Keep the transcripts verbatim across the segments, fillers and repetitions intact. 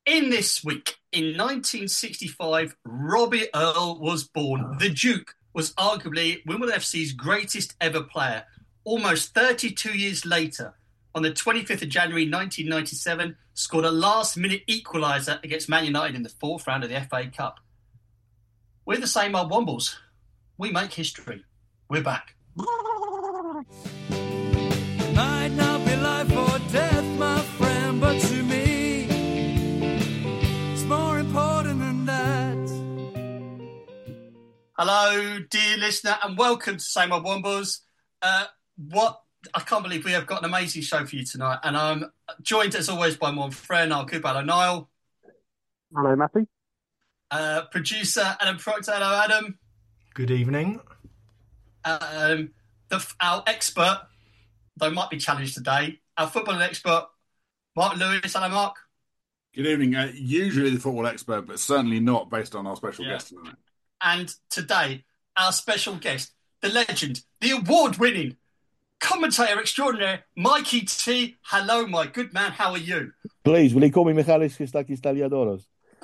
In this week, in nineteen sixty-five, Robbie Earle was born. The Duke was arguably Wimbledon F C's greatest ever player. Almost thirty-two years later, on the twenty-fifth of January nineteen ninety-seven, scored a last-minute equaliser against Man United in the fourth round of the F A Cup. We're the same old Wombles. We make history. We're back. Might not be life or death, my friend, but to me, it's more important than that. Hello, dear listener, and welcome to Same Old Wombles. Uh, what I can't believe we have got an amazing show for you tonight, and I'm joined as always by my friend, our good fellow Niall. Hello, Matthew. Uh, producer Adam Proctor. Hello, Adam. Good evening. Um, the, our expert, though might be challenged today, our football expert, Mark Lewis. Hello, Mark. Good evening. Uh, usually the football expert, but certainly not based on our special Yeah. guest tonight. And today, our special guest, the legend, the award-winning commentator extraordinaire, Mikey T. Hello, my good man. How are you? Please, will he call me Michalis Christakis Taliadoros?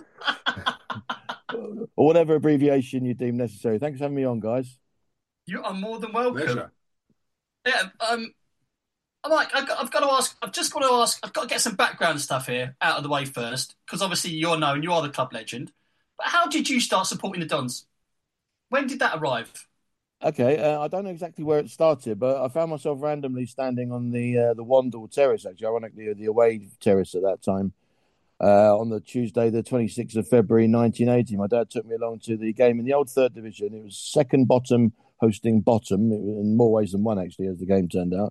Or whatever abbreviation you deem necessary. Thanks for having me on, guys. You are more than welcome. Pleasure. Yeah, um, Mike, I've got, I've got to ask, I've just got to ask, I've got to get some background stuff here out of the way first, because obviously you're known, you are the club legend. But how did you start supporting the Dons? When did that arrive? Okay, uh, I don't know exactly where it started, but I found myself randomly standing on the uh, the Wandle Terrace, actually, ironically, the away terrace at that time, uh, on the Tuesday, the twenty-sixth of February, nineteen eighty. My dad took me along to the game in the old third division. It was second bottom hosting bottom, in more ways than one, actually, as the game turned out.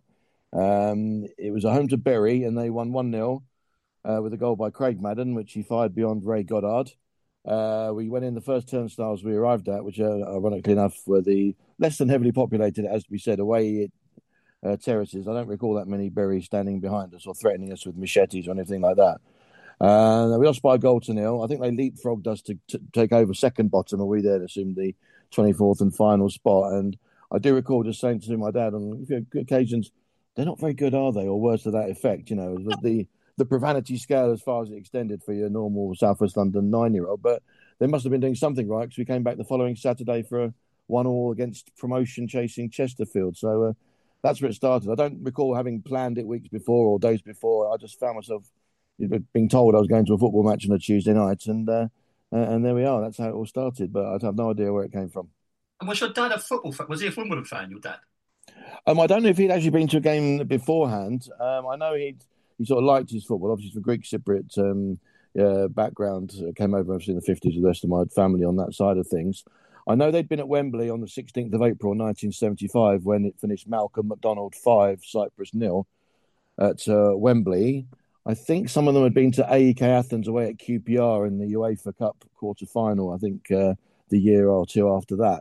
Um, it was a home to Bury, and they won one nil uh, with a goal by Craig Madden, which he fired beyond Ray Goddard. Uh, we went in the first turnstiles we arrived at, which, uh, ironically enough, were the less than heavily populated, it has to be said, away uh, terraces. I don't recall that many Bury standing behind us or threatening us with machetes or anything like that. Uh, we lost by a goal to nil. I think they leapfrogged us to, to take over second bottom, and we then assumed the twenty-fourth and final spot. And I do recall just saying to my dad on a few occasions, they're not very good, are they? Or words to that effect, you know, the, the the profanity scale as far as it extended for your normal South West London nine-year-old. But they must have been doing something right, because we came back the following Saturday for a one-all against promotion-chasing Chesterfield. So uh, that's where it started. I don't recall having planned it weeks before or days before. I just found myself being told I was going to a football match on a Tuesday night, and uh, and there we are. That's how it all started, but I have no idea where it came from. And was your dad a football fan? Was he a Wimbledon fan, your dad? Um, I don't know if he'd actually been to a game beforehand. Um, I know he'd he sort of liked his football. Obviously, from Greek Cypriot um, uh, background, uh, came over obviously in the fifties with the rest of my family on that side of things. I know they'd been at Wembley on the sixteenth of April, nineteen seventy-five, when it finished Malcolm McDonald five, Cyprus nil at uh, Wembley. I think some of them had been to A E K Athens away at Q P R in the UEFA Cup quarter-final, I think uh, the year or two after that.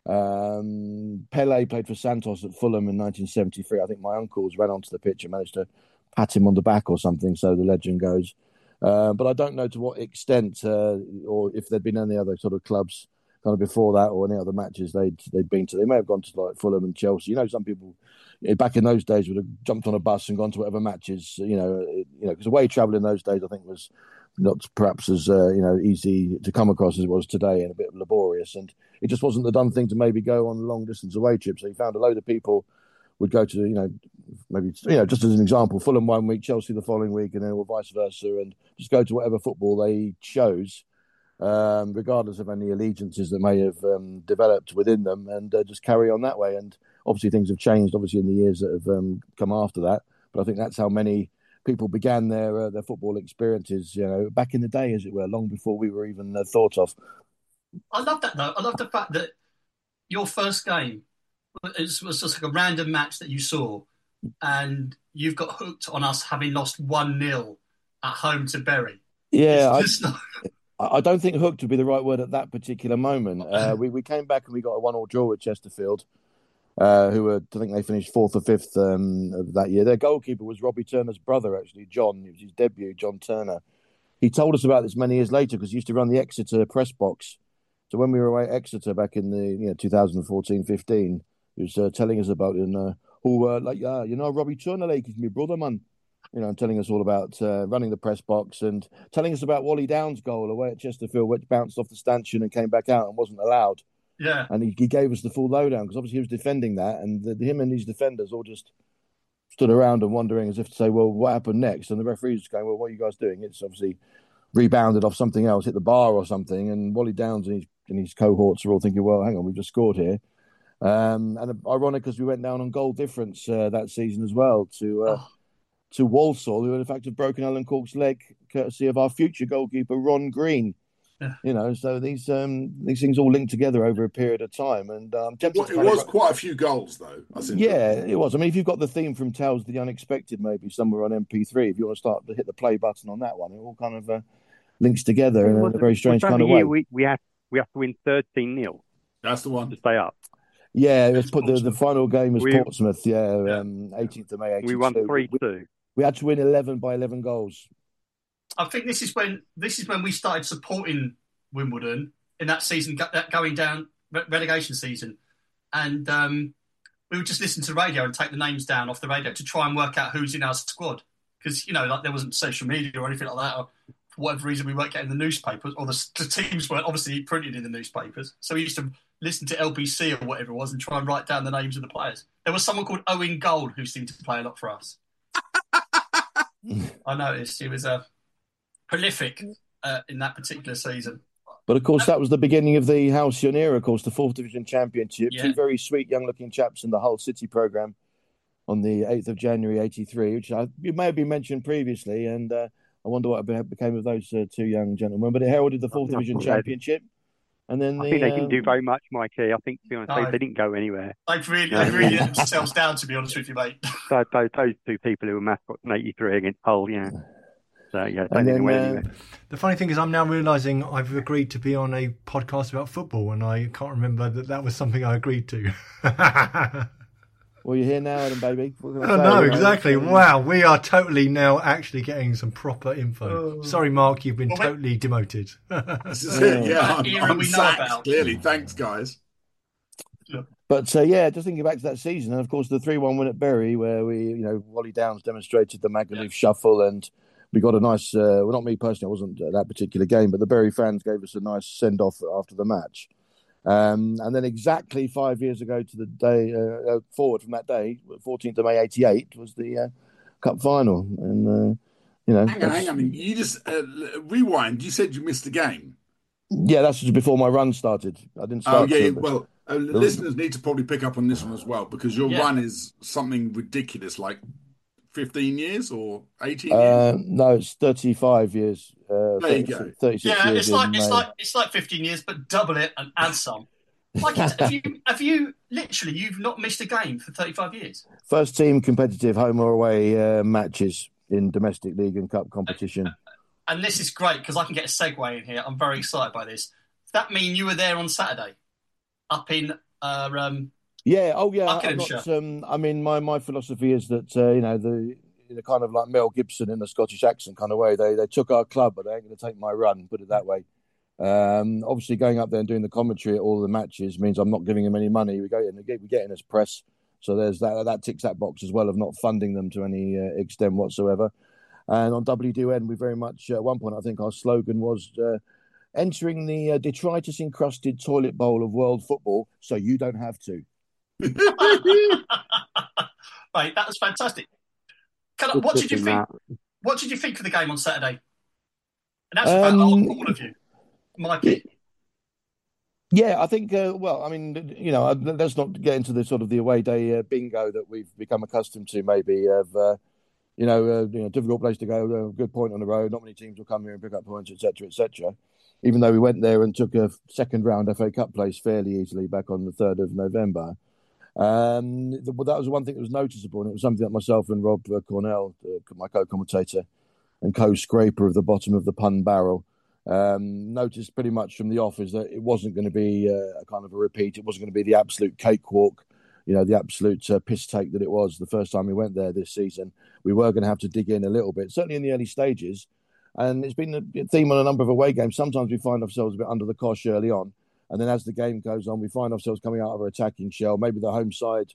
Um, Pele played for Santos at Fulham in nineteen seventy-three. I think my uncles ran onto the pitch and managed to pat him on the back or something, so the legend goes. Uh, but I don't know to what extent uh, or if there'd been any other sort of clubs kind of before that or any other matches they'd they'd been to. They may have gone to like Fulham and Chelsea. You know, some people back in those days would have jumped on a bus and gone to whatever matches. You know, you know, because away travel in those days I think was not perhaps as uh, you know easy to come across as it was today, and a bit laborious. And it just wasn't the done thing to maybe go on long distance away trips. So you found a load of people would go to, you know, maybe, you know, just as an example, Fulham one week, Chelsea the following week, and then or vice versa, and just go to whatever football they chose, um, regardless of any allegiances that may have um, developed within them, and uh, just carry on that way. And obviously things have changed, obviously, in the years that have um, come after that. But I think that's how many people began their uh, their football experiences, you know, back in the day, as it were, long before we were even uh, thought of. I love that, though. I love the fact that your first game was, was just like a random match that you saw, and you've got hooked on us having lost one nil at home to Bury. Yeah, I, not... I don't think hooked would be the right word at that particular moment. Uh, we, we came back and we got a one-all draw with Chesterfield, uh, who were, I think they finished fourth or fifth um, of that year. Their goalkeeper was Robbie Turner's brother, actually, John. It was his debut, John Turner. He told us about this many years later because he used to run the Exeter press box. So when we were away at Exeter back in the you know twenty fourteen fifteen, he was uh, telling us about it. And, uh, who, uh, like, yeah, you know, Robbie Turner, like, he's my brother, man. you know, telling us all about uh, running the press box and telling us about Wally Downs' goal away at Chesterfield, which bounced off the stanchion and came back out and wasn't allowed. Yeah. And he, he gave us the full lowdown because obviously he was defending that, and the, him and his defenders all just stood around and wondering as if to say, well, what happened next? And the referee's just going, well, what are you guys doing? It's obviously rebounded off something else, hit the bar or something. And Wally Downs and his, and his cohorts are all thinking, well, hang on, we've just scored here. Um, and ironic because we went down on goal difference uh, that season as well to uh, oh. to Walsall, who in fact have broken Alan Cork's leg, courtesy of our future goalkeeper Ron Green. Yeah. You know, so these um, these things all linked together over a period of time, and um, it was, it was of... quite a few goals, though. I think. Yeah, it was. I mean, if you've got the theme from Tales of the Unexpected, maybe somewhere on M P three, if you want to start to hit the play button on that one, it all kind of uh, links together in a very strange kind of way. We we have we have to win thirteen nil. That's the one to stay up. Yeah, it was put the, the final game was we, Portsmouth. Yeah, yeah. Um, eighteenth of May. eighty-two. We won three two. We, we had to win eleven by eleven goals. I think this is when this is when we started supporting Wimbledon in that season, going down relegation season, and um, we would just listen to the radio and take the names down off the radio to try and work out who's in our squad, because you know, like there wasn't social media or anything like that, or for whatever reason we weren't getting the newspapers, or the, the teams weren't obviously printed in the newspapers, so we used to listen to L B C or whatever it was and try and write down the names of the players. There was someone called Owen Gold who seemed to play a lot for us. I noticed he was a uh, prolific uh, in that particular season. But of course, that was the beginning of the Halcyon era, of course, the Fourth Division Championship. Yeah. Two very sweet, young-looking chaps in the Hull City programme on the eighth of January, eighty-three, which I, you may have been mentioned previously, and uh, I wonder what became of those uh, two young gentlemen. But it heralded the Fourth Division Championship. And then I the, think they um... didn't do very much, Mikey. I think, to be honest, no. they, they didn't go anywhere. They've really, they've really let themselves down, to be honest with you, mate. So, those, those two people who were mascots in eighty-three against Hull, yeah. So, yeah, they didn't go anywhere. The funny thing is, I'm now realising I've agreed to be on a podcast about football, and I can't remember that that was something I agreed to. Well, you're here now, Adam, baby. Oh, no, exactly. Wow, we are totally now actually getting some proper info. Oh. Sorry, Mark, you've been well, totally wait. demoted. This is it, yeah. I'm, I'm sacked, clearly. Thanks, guys. But, uh, yeah, just thinking back to that season, and, of course, the three one win at Bury, where we, you know, Wally Downs demonstrated the Magaluf yeah. shuffle, and we got a nice, uh, well, not me personally, I wasn't at that particular game, but the Bury fans gave us a nice send-off after the match. Um, and then exactly five years ago to the day, uh, forward from that day, fourteenth of May eighty-eight, was the uh, Cup final. And, uh, you know. Hang on, hang on. You just, uh, rewind, you said you missed the game. Yeah, that's just before my run started. I didn't start. Oh, yeah, to, well, uh, listeners need to probably pick up on this one as well, because your yeah. run is something ridiculous, like fifteen years or eighteen years? Uh, no, it's thirty-five years. Uh, there you go. thirty-six yeah, years it's like it's May. like it's like fifteen years, but double it and add some. Like, have you have you literally you've not missed a game for thirty-five years? First team competitive home or away uh, matches in domestic league and cup competition. And, and this is great because I can get a segue in here. I'm very excited by this. Does that mean you were there on Saturday, up in? Uh, um, Yeah. Oh, yeah. I'm not, um, I mean, my, my philosophy is that uh, you know the, the kind of like Mel Gibson in a Scottish accent kind of way. They they took our club, but they ain't going to take my run. Put it that way. Um, obviously, going up there and doing the commentary at all the matches means I'm not giving them any money. We go in, we get in as press, so there's that. That ticks that box as well of not funding them to any uh, extent whatsoever. And on W D N, we very much uh, at one point I think our slogan was. Uh, Entering the uh, detritus-encrusted toilet bowl of world football, so you don't have to. Right, that was fantastic. Can I, what did you think? What did you think of the game on Saturday? And that's um, about all, all of you, Mikey. Yeah, I think. Uh, well, I mean, you know, let's not get into the sort of the away day uh, bingo that we've become accustomed to. Maybe of. Uh, You know, uh, you know, difficult place to go. Uh, good point on the road. Not many teams will come here and pick up points, et cetera, et cetera. Even though we went there and took a second round F A Cup place fairly easily back on the third of November. Um, well, that was one thing that was noticeable, and it was something that myself and Rob uh, Cornell, uh, my co-commentator and co-scraper of the bottom of the pun barrel, um, noticed pretty much from the off is that it wasn't going to be uh, a kind of a repeat. It wasn't going to be the absolute cakewalk. You know, the absolute uh, piss take that it was the first time we went there this season. We were going to have to dig in a little bit, certainly in the early stages. And it's been a theme on a number of away games. Sometimes we find ourselves a bit under the cosh early on. And then as the game goes on, we find ourselves coming out of our attacking shell. Maybe the home side,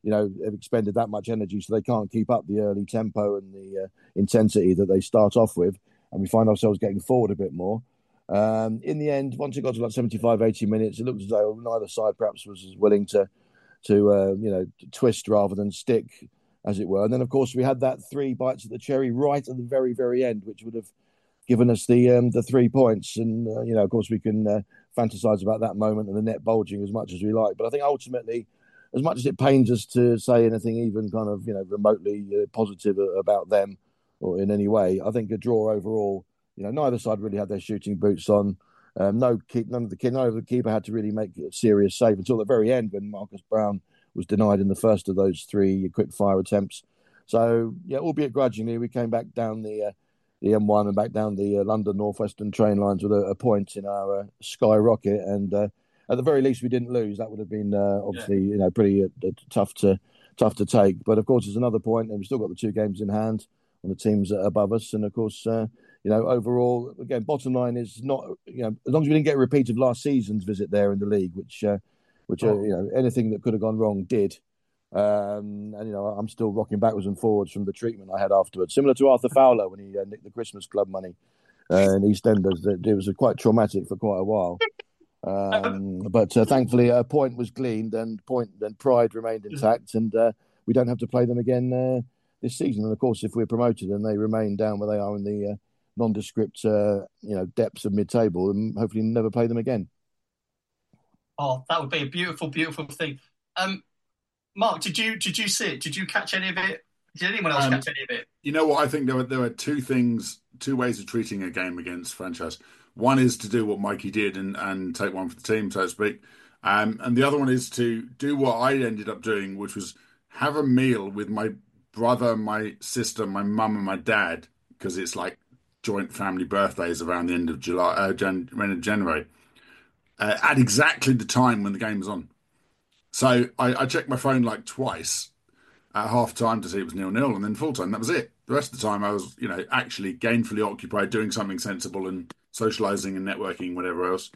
you know, have expended that much energy, so they can't keep up the early tempo and the uh, intensity that they start off with, and we find ourselves getting forward a bit more. Um, in the end, once it got to like seventy-five, eighty minutes, it looked as though neither side perhaps was as willing to, to uh, you know, twist rather than stick, as it were. And then, of course, we had that three bites of the cherry right at the very, very end, which would have given us the um, the three points. And, uh, you know, of course, we can uh, fantasize about that moment and the net bulging as much as we like. But I think ultimately, as much as it pains us to say anything even kind of, you know, remotely uh, positive about them or in any way, I think a draw overall, you know, neither side really had their shooting boots on. Um, no, keep, none of the none of the keeper had to really make a serious save until the very end when Marcus Brown was denied in the first of those three quick fire attempts. So, yeah, albeit grudgingly, we came back down the uh, the M one and back down the uh, London Northwestern train lines with a, a point in our uh, skyrocket. And uh, at the very least, we didn't lose. That would have been uh, obviously, yeah. you know, pretty uh, tough to tough to take. But of course, it's another point, and we've still got the two games in hand on the teams above us. And of course, uh, you know, overall, again, bottom line is not, you know, as long as we didn't get a repeat of last season's visit there in the league, which, uh, which oh. uh, you know, anything that could have gone wrong did. Um, and, you know, I'm still rocking backwards and forwards from the treatment I had afterwards, similar to Arthur Fowler when he uh, nicked the Christmas Club money uh, in EastEnders. It was quite traumatic for quite a while. Um, but uh, thankfully, a point was gleaned, and point and pride remained intact, and uh, we don't have to play them again uh, this season. And of course, if we're promoted and they remain down where they are in the uh, nondescript, uh, you know, depths of mid-table, and hopefully never play them again. Oh, that would be a beautiful, beautiful thing. Um, Mark, did you did you see it? Did you catch any of it? Did anyone else um, catch any of it? You know what? I think there were there were two things, two ways of treating a game against franchise. One is to do what Mikey did and, and take one for the team, so to speak. Um, and the other one is to do what I ended up doing, which was have a meal with my brother, my sister, my mum, and my dad, because it's like joint family birthdays around the end of July, uh, Jan, end of January, uh, at exactly the time when the game was on. So I, I checked my phone like twice at half time to see it was nil nil, and then full time. That was it. The rest of the time I was, you know, actually gainfully occupied doing something sensible and socialising and networking, whatever else,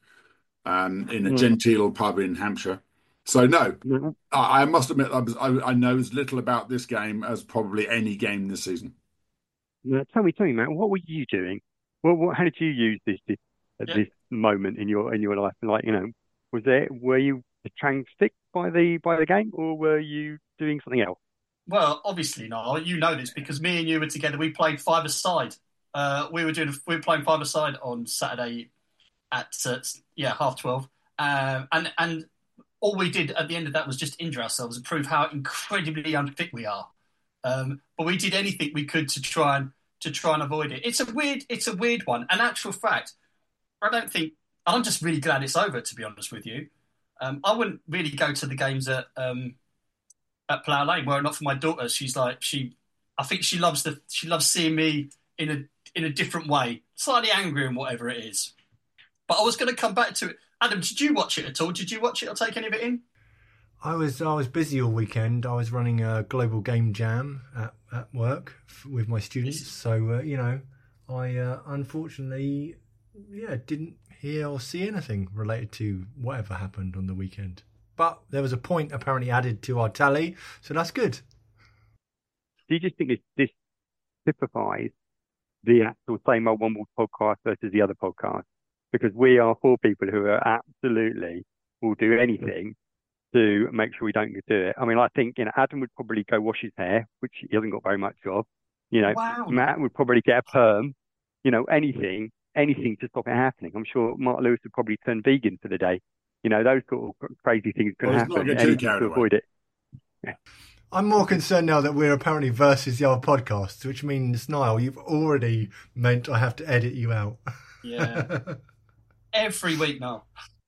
um, in a mm. genteel pub in Hampshire. So no, mm. I, I must admit I, was, I, I know as little about this game as probably any game this season. Yeah, tell me, tell me, Matt, what were you doing? What, what, how did you use this this, yeah. this moment in your in your life? Like, you know, was there were you transfixed by the by the game, or were you doing something else? Well, obviously, Niall, you know this because me and you were together. We played five-a-side. Uh, we were doing we were playing five-a-side on Saturday at uh, yeah half twelve, um, and and all we did at the end of that was just injure ourselves and prove how incredibly unfit we are. Um, but we did anything we could to try and to try and avoid it. It's a weird it's a weird one. An actual fact, I don't think. I'm just really glad it's over. To be honest with you, um, I wouldn't really go to the games at. Um, At Plough Lane, were it not for my daughter, she's like she. I think she loves the. She loves seeing me in a in a different way, slightly angry and whatever it is. But I was going to come back to it. Adam, did you watch it at all? Did you watch it or take any of it in? I was I was busy all weekend. I was running a global game jam at, at work with my students. So uh, you know, I uh, unfortunately, yeah, didn't hear or see anything related to whatever happened on the weekend. But there was a point apparently added to our tally, so that's good. Do you just think this, this typifies the actual Same Old One World podcast versus the other podcast? Because we are four people who are absolutely will do anything to make sure we don't do it. I mean, I think, you know, Adam would probably go wash his hair, which he hasn't got very much of. You know, wow. Matt would probably get a perm. You know, anything, anything to stop it happening. I'm sure Mark Lewis would probably turn vegan for the day. You know, those sort of crazy things can well, happen anything to avoid it. Yeah. I'm more concerned now that we're apparently versus the other podcasts, which means, Niall, you've already meant I have to edit you out. Yeah. Every week now.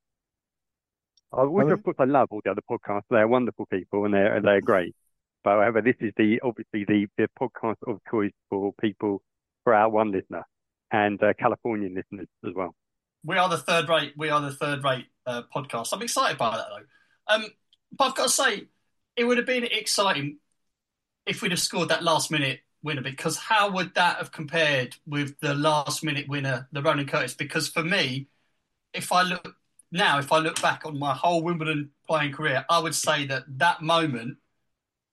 Oh, which of course I love all the other podcasts. They're wonderful people and they're, they're great. But however, this is the obviously the, the podcast of choice for people, for our one listener and uh, Californian listeners as well. We are the third rate. We are the third rate uh, podcast. I'm excited by that though. Um, but I've got to say, it would have been exciting if we'd have scored that last minute winner. Because how would that have compared with the last minute winner, the Ronan Curtis? Because for me, if I look now, if I look back on my whole Wimbledon playing career, I would say that that moment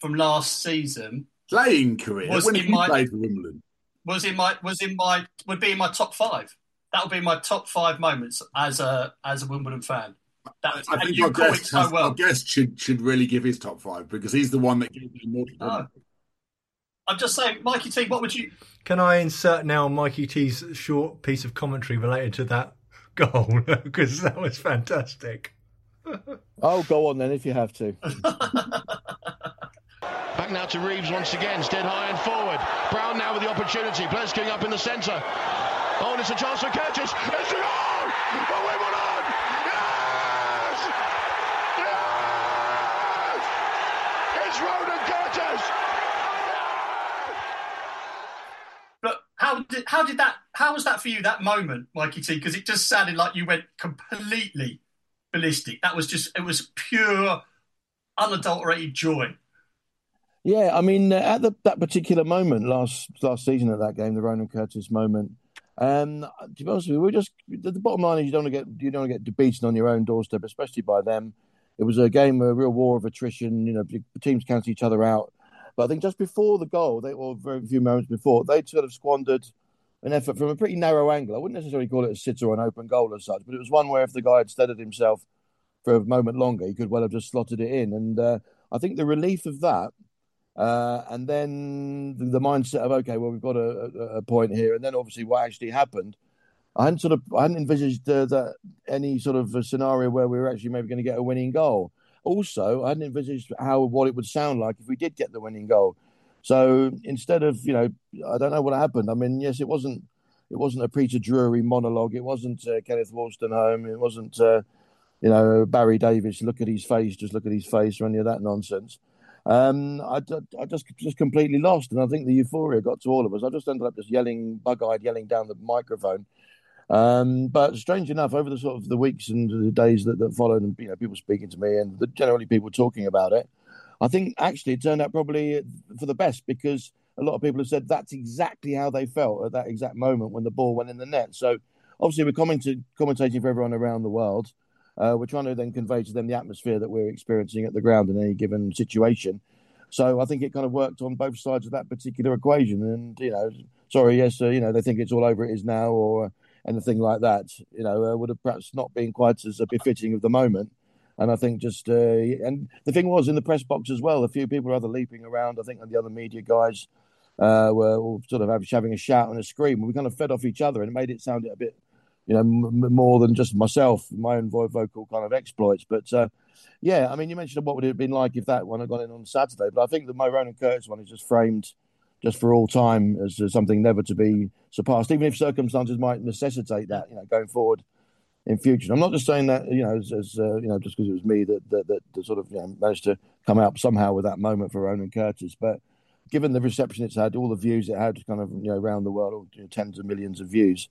from last season Playing career. Was When in have you my- played for Wimbledon? was in my was in my would be in my top five. That would be my top five moments as a as a Wimbledon fan. That, I and think you our call it guest, so has, well. our guest should should really give his top five because he's the one that gave me more. No. I'm just saying, Mikey T, what would you? Can I insert now Mikey T's short piece of commentary related to that goal? Because that was fantastic. Oh, go on then if you have to. Back now to Reeves once again, stead high and forward. Brown now with the opportunity. Bless going up in the centre. Oh, and it's a chance for Curtis. It's a goal for Wimbledon! Yes! Yes! It's Ronan Curtis! But how did how did that? How was that for you? That moment, Mikey T, because it just sounded like you went completely ballistic. That was just it was pure, unadulterated joy. Yeah, I mean, uh, at the, that particular moment last last season at that game, the Ronan Curtis moment. Um, to be honest with you, we're just the, the bottom line is you don't want to get you don't want to get beaten on your own doorstep, especially by them. It was a game, a real war of attrition. You know, the teams cancel each other out. But I think just before the goal, they or very few moments before, they'd sort of squandered an effort from a pretty narrow angle. I wouldn't necessarily call it a sitter or an open goal as such, but it was one where if the guy had steadied himself for a moment longer, he could well have just slotted it in. And uh, I think the relief of that. Uh, and then the, the mindset of, okay, well, we've got a, a, a point here. And then obviously what actually happened, I hadn't sort of, I hadn't envisaged uh, that any sort of a scenario where we were actually maybe going to get a winning goal. Also, I hadn't envisaged how, what it would sound like if we did get the winning goal. So instead of, you know, I don't know what happened. I mean, yes, it wasn't, it wasn't a Peter Drury monologue. It wasn't uh, Kenneth Wolstenholme. It wasn't, uh, you know, Barry Davis, look at his face, just look at his face or any of that nonsense. Um, I, I just just completely lost, and I think the euphoria got to all of us. I just ended up just yelling, bug-eyed, yelling down the microphone. Um, but strange enough, over the sort of the weeks and the days that, that followed, and you know, people speaking to me, and the, generally people talking about it, I think actually it turned out probably for the best because a lot of people have said that's exactly how they felt at that exact moment when the ball went in the net. So obviously we're commenting, commentating for everyone around the world. Uh, we're trying to then convey to them the atmosphere that we're experiencing at the ground in any given situation. So I think it kind of worked on both sides of that particular equation. And, you know, sorry, yes, uh, you know, they think it's all over, it is now, or anything like that, you know, uh, would have perhaps not been quite as uh, befitting of the moment. And I think just, uh, and the thing was in the press box as well, a few people were either leaping around, I think, and the other media guys uh, were all sort of having a shout and a scream. And we kind of fed off each other and it made it sound a bit, you know, m- more than just myself, my own vocal kind of exploits. But, uh, yeah, I mean, you mentioned what would it have been like if that one had gone in on Saturday. But I think the Ronan Curtis one is just framed just for all time as uh, something never to be surpassed, even if circumstances might necessitate that, you know, going forward in future. I'm not just saying that, you know, as, as uh, you know, just because it was me that, that, that, that sort of, you know, managed to come out somehow with that moment for Ronan Curtis. But given the reception it's had, all the views it had kind of, you know, around the world, you know, tens of millions of views,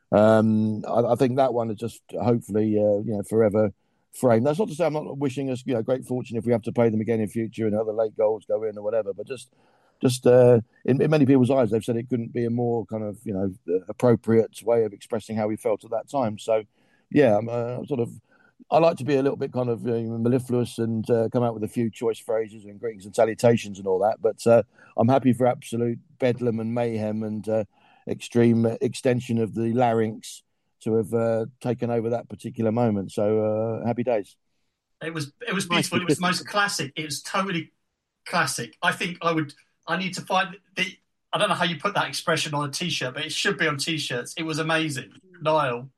Um, I, I think that one is just hopefully, uh, you know, forever framed. That's not to say I'm not wishing us, you know, great fortune if we have to play them again in future and other late goals go in or whatever. But just, just uh, in, in many people's eyes, they've said it couldn't be a more kind of, you know, appropriate way of expressing how we felt at that time. So, yeah, I'm uh, sort of. I like to be a little bit kind of uh, mellifluous and uh, come out with a few choice phrases and greetings and salutations and all that. But uh, I'm happy for absolute bedlam and mayhem and. Uh, extreme extension of the larynx to have uh, taken over that particular moment. So uh, happy days. It was it was beautiful. It was the most classic. It was totally classic. I think I would. I need to find the. I don't know how you put that expression on a t-shirt, but it should be on t-shirts. It was amazing. Niall.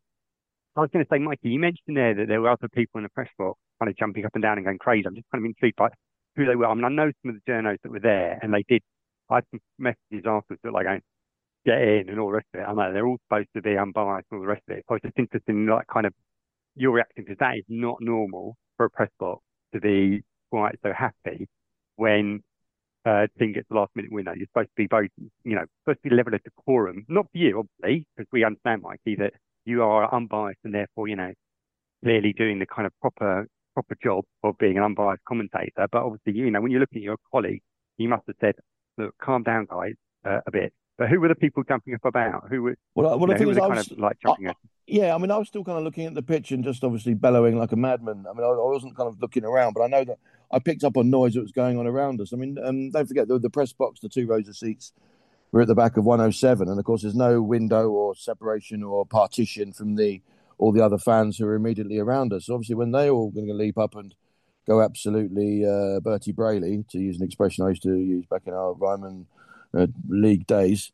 I was going to say, Mikey, you mentioned there that there were other people in the press box kind of jumping up and down and going crazy. I'm just kind of intrigued by who they were. I mean, I know some of the journos that were there, and they did. I had some messages afterwards that like going, get in and all the rest of it. I know they're all supposed to be unbiased and all the rest of it. I was just interested in like kind of your reaction because that is not normal for a press box to be quite so happy when uh, a team gets the last minute winner. You're supposed to be very, you know, supposed to be level of decorum. Not for you, obviously, because we understand, Mikey, that you are unbiased and therefore, you know, clearly doing the kind of proper proper job of being an unbiased commentator. But obviously, you know, when you're looking at your colleague, you must have said, look, calm down, guys, uh, a bit. But who were the people jumping up about? Who were, well, well, you know, the who thing were is, the kind I was, of like jumping I, up? Yeah, I mean, I was still kind of looking at the pitch and just obviously bellowing like a madman. I mean, I, I wasn't kind of looking around, but I know that I picked up on noise that was going on around us. I mean, um, don't forget the, the press box, the two rows of seats were at the back of one oh seven, and of course, there's no window or separation or partition from the all the other fans who are immediately around us. So obviously, when they all going to leap up and go absolutely uh, Bertie Brayley, to use an expression I used to use back in our Ryman uh, League days,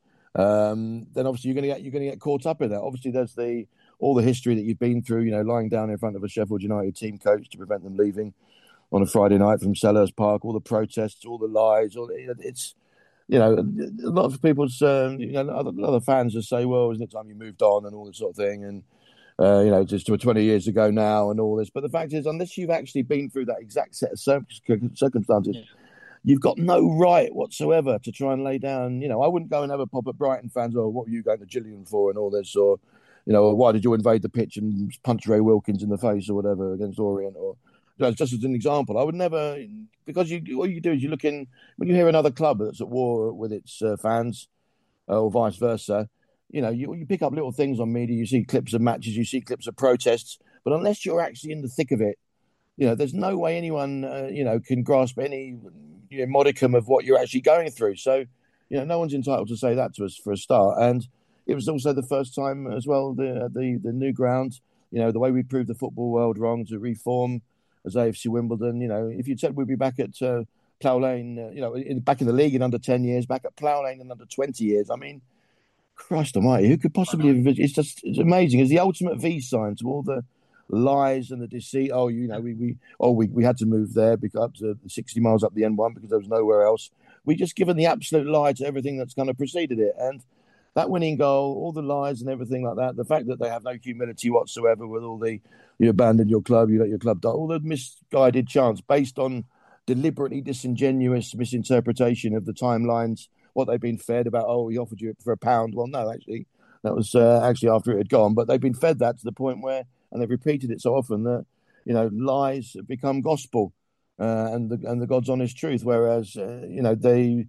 um, then obviously you're going to get you're going to get caught up in that. Obviously, there's the all the history that you've been through. You know, lying down in front of a Sheffield United team coach to prevent them leaving on a Friday night from Selhurst Park. All the protests, all the lies. All it's you know, a lot of people's um, you know, other, other fans just say, "Well, isn't it time you moved on?" and all this sort of thing, and Uh, you know, just twenty years ago now and all this. But the fact is, unless you've actually been through that exact set of circumstances, yeah. you've got no right whatsoever to try and lay down. You know, I wouldn't go and have a pop at Brighton fans, or what were you going to Gillingham for and all this, or, you know, or why did you invade the pitch and punch Ray Wilkins in the face or whatever against Orient, or you know, just as an example. I would never, because you all you do is you look in, when you hear another club that's at war with its uh, fans uh, or vice versa, you know, you, you pick up little things on media, you see clips of matches, you see clips of protests, but unless you're actually in the thick of it, you know, there's no way anyone, uh, you know, can grasp any you know, modicum of what you're actually going through. So, you know, no one's entitled to say that to us for a start. And it was also the first time as well, the the, the new ground, you know, the way we proved the football world wrong to reform as A F C Wimbledon. You know, if you'd said we'd be back at uh, Plough Lane, uh, you know, in, back in the league in under ten years, back at Plough Lane in under twenty years, I mean, Christ almighty, who could possibly have, it's just, it's amazing. It's the ultimate V sign to all the lies and the deceit. Oh, you know, we, we oh, we, we had to move there because up to sixty miles up the N one because there was nowhere else. We just given the absolute lie to everything that's kind of preceded it. And that winning goal, all the lies and everything like that, the fact that they have no humility whatsoever with all the, you abandoned your club, you let your club die, all the misguided chants based on deliberately disingenuous misinterpretation of the timelines, what they've been fed about, oh, he offered you it for a pound. Well, no, actually, that was uh, actually after it had gone. But they've been fed that to the point where, and they've repeated it so often that, you know, lies have become gospel uh, and the and the God's honest truth. Whereas, uh, you know, they,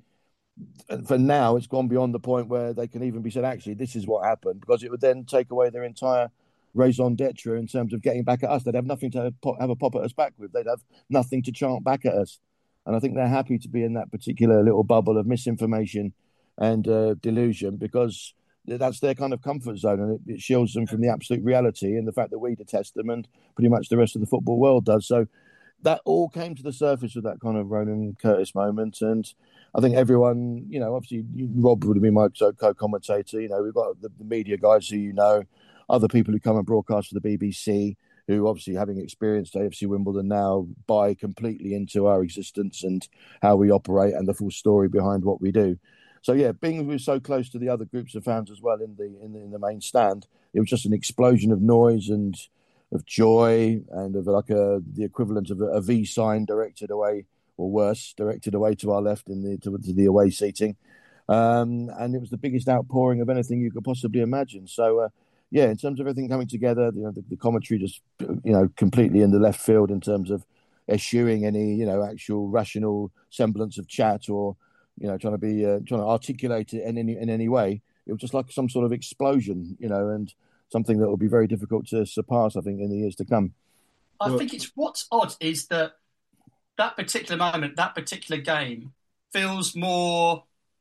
for now, it's gone beyond the point where they can even be said, actually, this is what happened, because it would then take away their entire raison d'etre in terms of getting back at us. They'd have nothing to have a pop at us back with. They'd have nothing to chant back at us. And I think they're happy to be in that particular little bubble of misinformation and uh, delusion, because that's their kind of comfort zone, and it, it shields them from the absolute reality and the fact that we detest them and pretty much the rest of the football world does. So that all came to the surface with that kind of Ronan Curtis moment. And I think everyone, you know, obviously you, Rob would have been my co-commentator. You know, we've got the, the media guys who you know, other people who come and broadcast for the B B C, who obviously, having experienced A F C Wimbledon now, buy completely into our existence and how we operate and the full story behind what we do. So yeah, being we were so close to the other groups of fans as well in the in the, in the main stand, it was just an explosion of noise and of joy and of like a the equivalent of a, a V sign directed away, or worse, directed away to our left in the to, to the away seating, um, and it was the biggest outpouring of anything you could possibly imagine. So. Uh, Yeah, in terms of everything coming together, you know, the, the commentary just, you know, completely in the left field in terms of eschewing any, you know, actual rational semblance of chat or, you know, trying to be uh, trying to articulate it in any in any way. It was just like some sort of explosion, you know, and something that will be very difficult to surpass, I think, in the years to come. I well, think it's what's odd is that that particular moment, that particular game, feels more.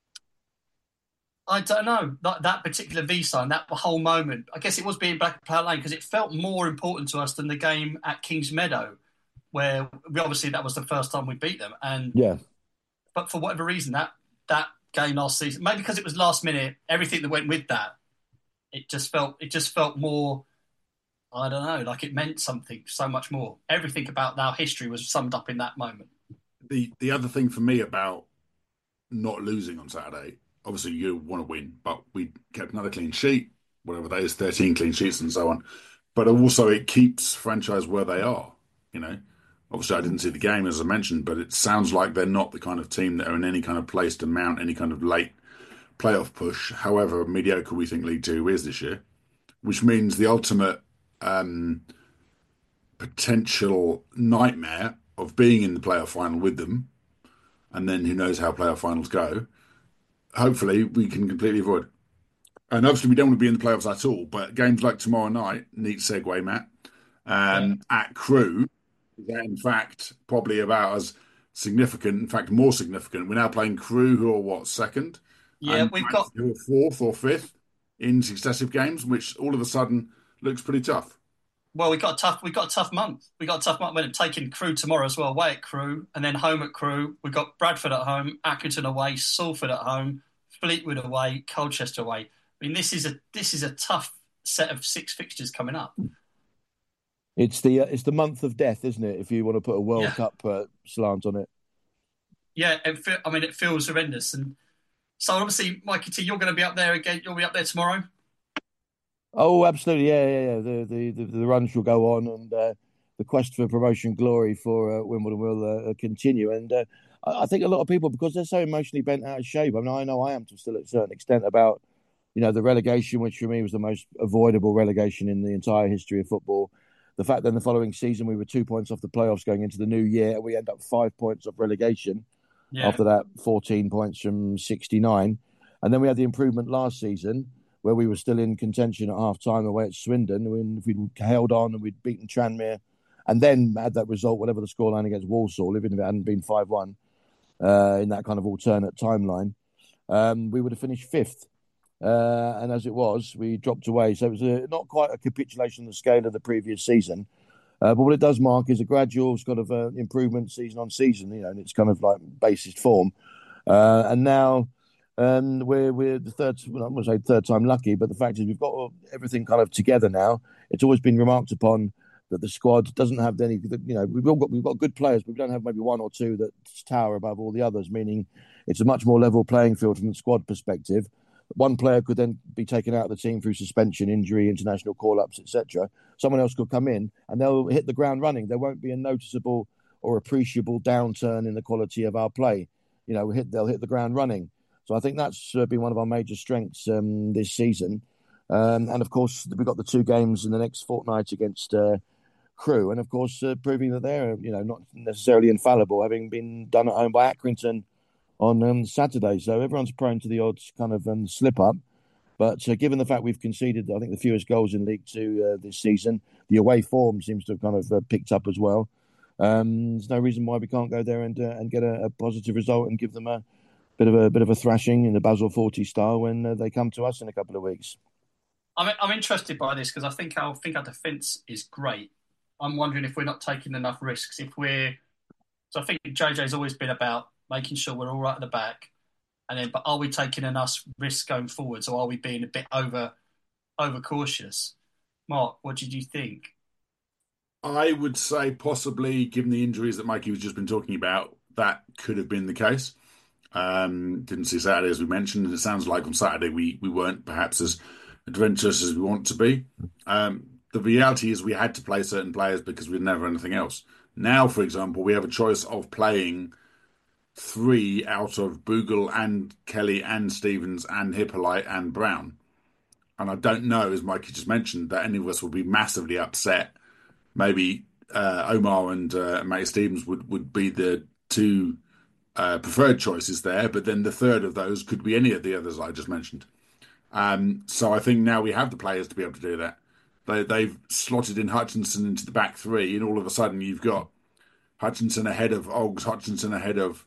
I don't know, that, that particular V sign, that whole moment, I guess it was being back at Plough Lane because it felt more important to us than the game at Kings Meadow, where we obviously that was the first time we beat them. And yeah, but for whatever reason, that that game last season, maybe because it was last minute, everything that went with that, it just felt it just felt more, I don't know, like it meant something so much more. Everything about our history was summed up in that moment. The the other thing for me about not losing on Saturday, obviously you want to win, but we kept another clean sheet, whatever that is, thirteen clean sheets and so on. But also it keeps franchise where they are, you know. Obviously I didn't see the game, as I mentioned, but it sounds like they're not the kind of team that are in any kind of place to mount any kind of late playoff push, however mediocre we think League Two is this year, which means the ultimate um, potential nightmare of being in the playoff final with them, and then who knows how playoff finals go, hopefully we can completely avoid. And obviously we don't want to be in the playoffs at all, but games like tomorrow night, neat segue, Matt, um, yeah. at Crewe, that in fact probably about as significant, in fact more significant. We're now playing Crew, who are what, second, Yeah, and we've got Brentford, who are fourth or fifth in successive games, which all of a sudden looks pretty tough. well, we got a tough we got a tough month. We got a tough month. We're taking Crew tomorrow as well, away at Crew, and then home at Crew. We've got Bradford at home, Accrington away, Salford at home, Fleetwood away, Colchester away. I mean, this is a this is a tough set of six fixtures coming up. It's the uh, it's the month of death, isn't it? If you want to put a World Yeah. Cup uh, slant on it. Yeah, it fe- I mean, it feels horrendous. And so obviously, Mikey T, you're going to be up there again. You'll be up there tomorrow. Oh, absolutely, yeah, yeah, yeah. The the the, the runs will go on, and uh, the quest for promotion glory for uh, Wimbledon will uh, continue. And uh, I, I think a lot of people, because they're so emotionally bent out of shape. I mean, I know I am to still at a certain extent about, you know, the relegation, which for me was the most avoidable relegation in the entire history of football. The fact that in the following season we were two points off the playoffs going into the new year, and we end up five points off relegation. Yeah. After that, fourteen points from sixty-nine. And then we had the improvement last season where we were still in contention at half time away at Swindon. When if we'd held on and we'd beaten Tranmere and then had that result, whatever the scoreline against Walsall, even if it hadn't been five one uh, in that kind of alternate timeline, um, we would have finished fifth. Uh, and as it was, we dropped away. So it was a, not quite a capitulation on the scale of the previous season. Uh, but what it does mark is a gradual sort of uh, improvement season on season, you know, and it's kind of like basis form. Uh, and now um, we're we're the third, well, I'm going to say third time lucky, but the fact is we've got everything kind of together now. It's always been remarked upon that the squad doesn't have any, you know, we've all got we've got good players, but we don't have maybe one or two that tower above all the others. Meaning, it's a much more level playing field from the squad perspective. One player could then be taken out of the team through suspension, injury, international call-ups, et cetera. Someone else could come in and they'll hit the ground running. There won't be a noticeable or appreciable downturn in the quality of our play. You know, hit, they'll hit the ground running. So I think that's uh, been one of our major strengths um, this season. Um, and of course, we've got the two games in the next fortnight against uh, Crew, and of course, uh, proving that they're, you know, not necessarily infallible, having been done at home by Accrington on um, Saturday. So everyone's prone to the odds kind of um, slip up. But uh, given the fact we've conceded, I think, the fewest goals in League Two uh, this season, the away form seems to have kind of uh, picked up as well. Um, there's no reason why we can't go there and uh, and get a, a positive result and give them a bit of a bit of a thrashing in the Basel forty style when uh, they come to us in a couple of weeks. I'm I'm interested by this because I think our I think our defence is great. I'm wondering if we're not taking enough risks. If we're so, I think J J's always been about making sure we're all right at the back, and then but are we taking enough risks going forwards, or are we being a bit over over cautious? Mark, what did you think? I would say possibly, given the injuries that Mikey was just been talking about, that could have been the case. Um, didn't see Saturday, as we mentioned, and it sounds like on Saturday we we weren't perhaps as adventurous as we want to be. Um, the reality is we had to play certain players because we didn't have anything else. Now, for example, we have a choice of playing three out of Bogle and Kelly and Stevens and Hippolyte and Brown. And I don't know, as Mikey just mentioned, that any of us would be massively upset. Maybe uh, Omar and uh, Matty Stevens would, would be the two uh, preferred choices there, but then the third of those could be any of the others I just mentioned. Um, so I think now we have the players to be able to do that. They, they've slotted in Hutchinson into the back three, and all of a sudden you've got Hutchinson ahead of Oggs, Hutchinson ahead of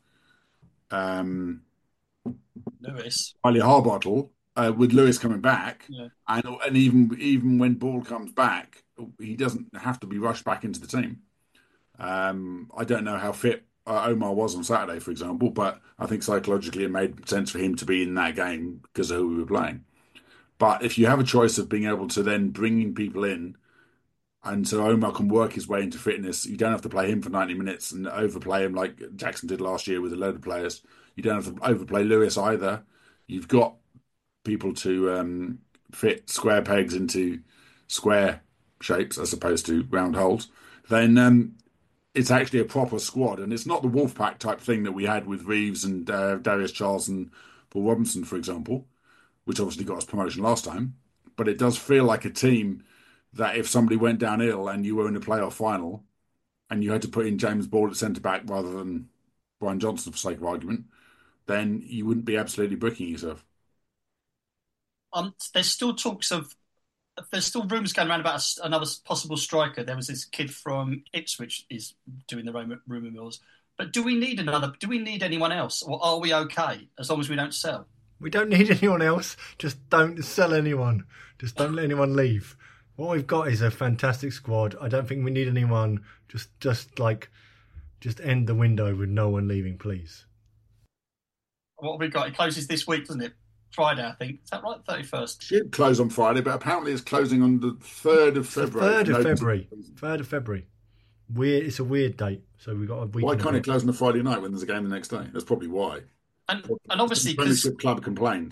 um, Lewis. Wiley Harbottle, uh, with Lewis coming back. Yeah. And and even even when Ball comes back, he doesn't have to be rushed back into the team. Um, I don't know how fit uh, Omar was on Saturday, for example, but I think psychologically it made sense for him to be in that game because of who we were playing. But if you have a choice of being able to then bring people in, and so Omar can work his way into fitness, you don't have to play him for ninety minutes and overplay him like Jackson did last year with a load of players. You don't have to overplay Lewis either. You've got people to um, fit square pegs into square shapes as opposed to round holes. Then um, it's actually a proper squad, and it's not the Wolfpack type thing that we had with Reeves and uh, Darius Charles and Paul Robinson, for example, which obviously got us promotion last time. But it does feel like a team that if somebody went down ill and you were in a playoff final and you had to put in James Ball at centre-back rather than Brian Johnson, for sake of argument, then you wouldn't be absolutely bricking yourself. Um, there's still talks of there's still rumours going around about a, another possible striker. There was this kid from Ipswich is doing the rumour, rumour mills. But do we need another? Do we need anyone else, or are we okay as long as we don't sell? We don't need anyone else. Just don't sell anyone. Just don't let anyone leave. What we've got is a fantastic squad. I don't think we need anyone. Just, just like, just end the window with no one leaving, please. What have we got? It closes this week, doesn't it? Friday, I think. Is that right? thirty-first. Should close on Friday, but apparently it's closing on the third of February. Third of No- February. Third of February. Weird. It's a weird date. So we've got a week. Why and a can't it bit. close on a Friday night when there's a game the next day? That's probably why. And and obviously the because Premiership club complained.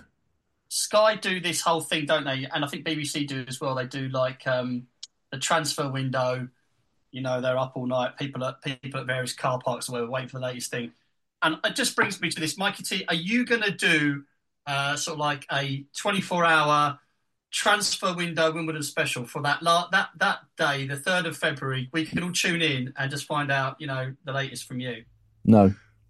Sky do this whole thing, don't they? And I think B B C do as well. They do like um, the transfer window. You know, they're up all night. People at people at various car parks or whatever, waiting for the latest thing. And it just brings me to this, Mikey T. Are you going to do uh, sort of like a twenty-four hour transfer window Wimbledon special for that la- that that day, the third of February? We can all tune in and just find out, you know, the latest from you. No.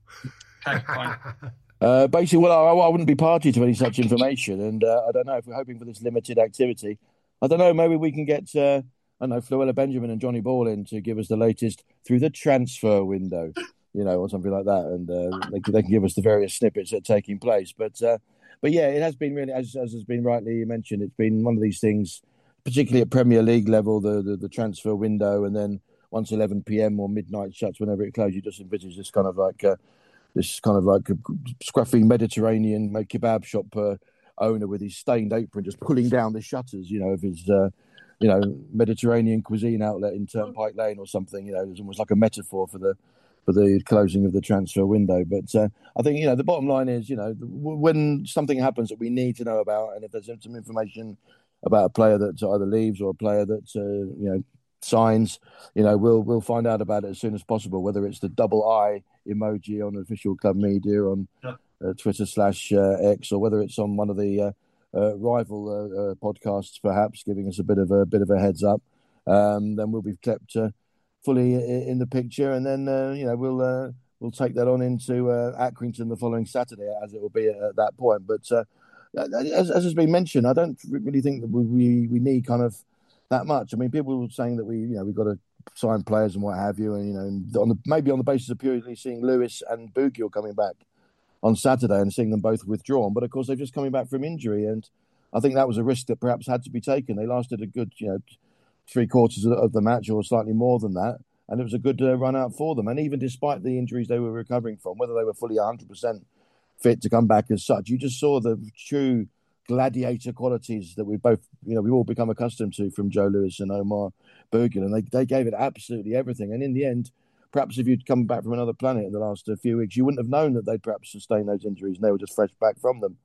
Okay, fine. Uh, basically, well, I, I wouldn't be party to any such information, and uh, I don't know if we're hoping for this limited activity. I don't know. Maybe we can get, uh, I don't know, Fluella Benjamin and Johnny Ball in to give us the latest through the transfer window, you know, or something like that, and uh, they, they can give us the various snippets that are taking place. But, uh, but yeah, it has been really, as, as has been rightly mentioned, it's been one of these things, particularly at Premier League level, the the, the transfer window, and then once eleven p.m. or midnight shuts, whenever it closes, you just envisage this kind of like. Uh, This kind of like a scruffy Mediterranean kebab shop uh, owner with his stained apron just pulling down the shutters, you know, of his, uh, you know, Mediterranean cuisine outlet in Turnpike Lane or something. You know, it's almost like a metaphor for the for the closing of the transfer window. But uh, I think, you know, the bottom line is, you know, when something happens that we need to know about, and if there's some information about a player that either leaves or a player that, uh, you know, signs, you know, we'll we'll find out about it as soon as possible, whether it's the double I emoji on official club media on Yeah. uh, Twitter slash uh, X, or whether it's on one of the uh, uh, rival uh, uh, podcasts, perhaps giving us a bit of a bit of a heads up. Um, then we'll be kept uh, fully i- in the picture, and then uh, you know we'll uh, we'll take that on into uh, Accrington the following Saturday, as it will be at, at that point. But uh, as, as has been mentioned, I don't really think that we, we we need kind of that much. I mean, people were saying that we, you know, we've got to sign players and what have you, and you know, and on the, maybe on the basis of purely seeing Lewis and Bugiel coming back on Saturday and seeing them both withdrawn. But of course, they're just coming back from injury, and I think that was a risk that perhaps had to be taken. They lasted a good, you know, three quarters of the, of the match, or slightly more than that, and it was a good uh, run out for them. And even despite the injuries they were recovering from, whether they were fully one hundred percent fit to come back as such, you just saw the true gladiator qualities that we both, you know, we've all become accustomed to from Joe Lewis and Omar Bugiel, and they, they gave it absolutely everything. And in the end, perhaps if you'd come back from another planet in the last uh, few weeks, you wouldn't have known that they'd perhaps sustained those injuries, and they were just fresh back from them.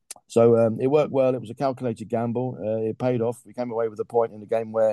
So um, it worked well. It was a calculated gamble. Uh, it paid off. We came away with a point in a game where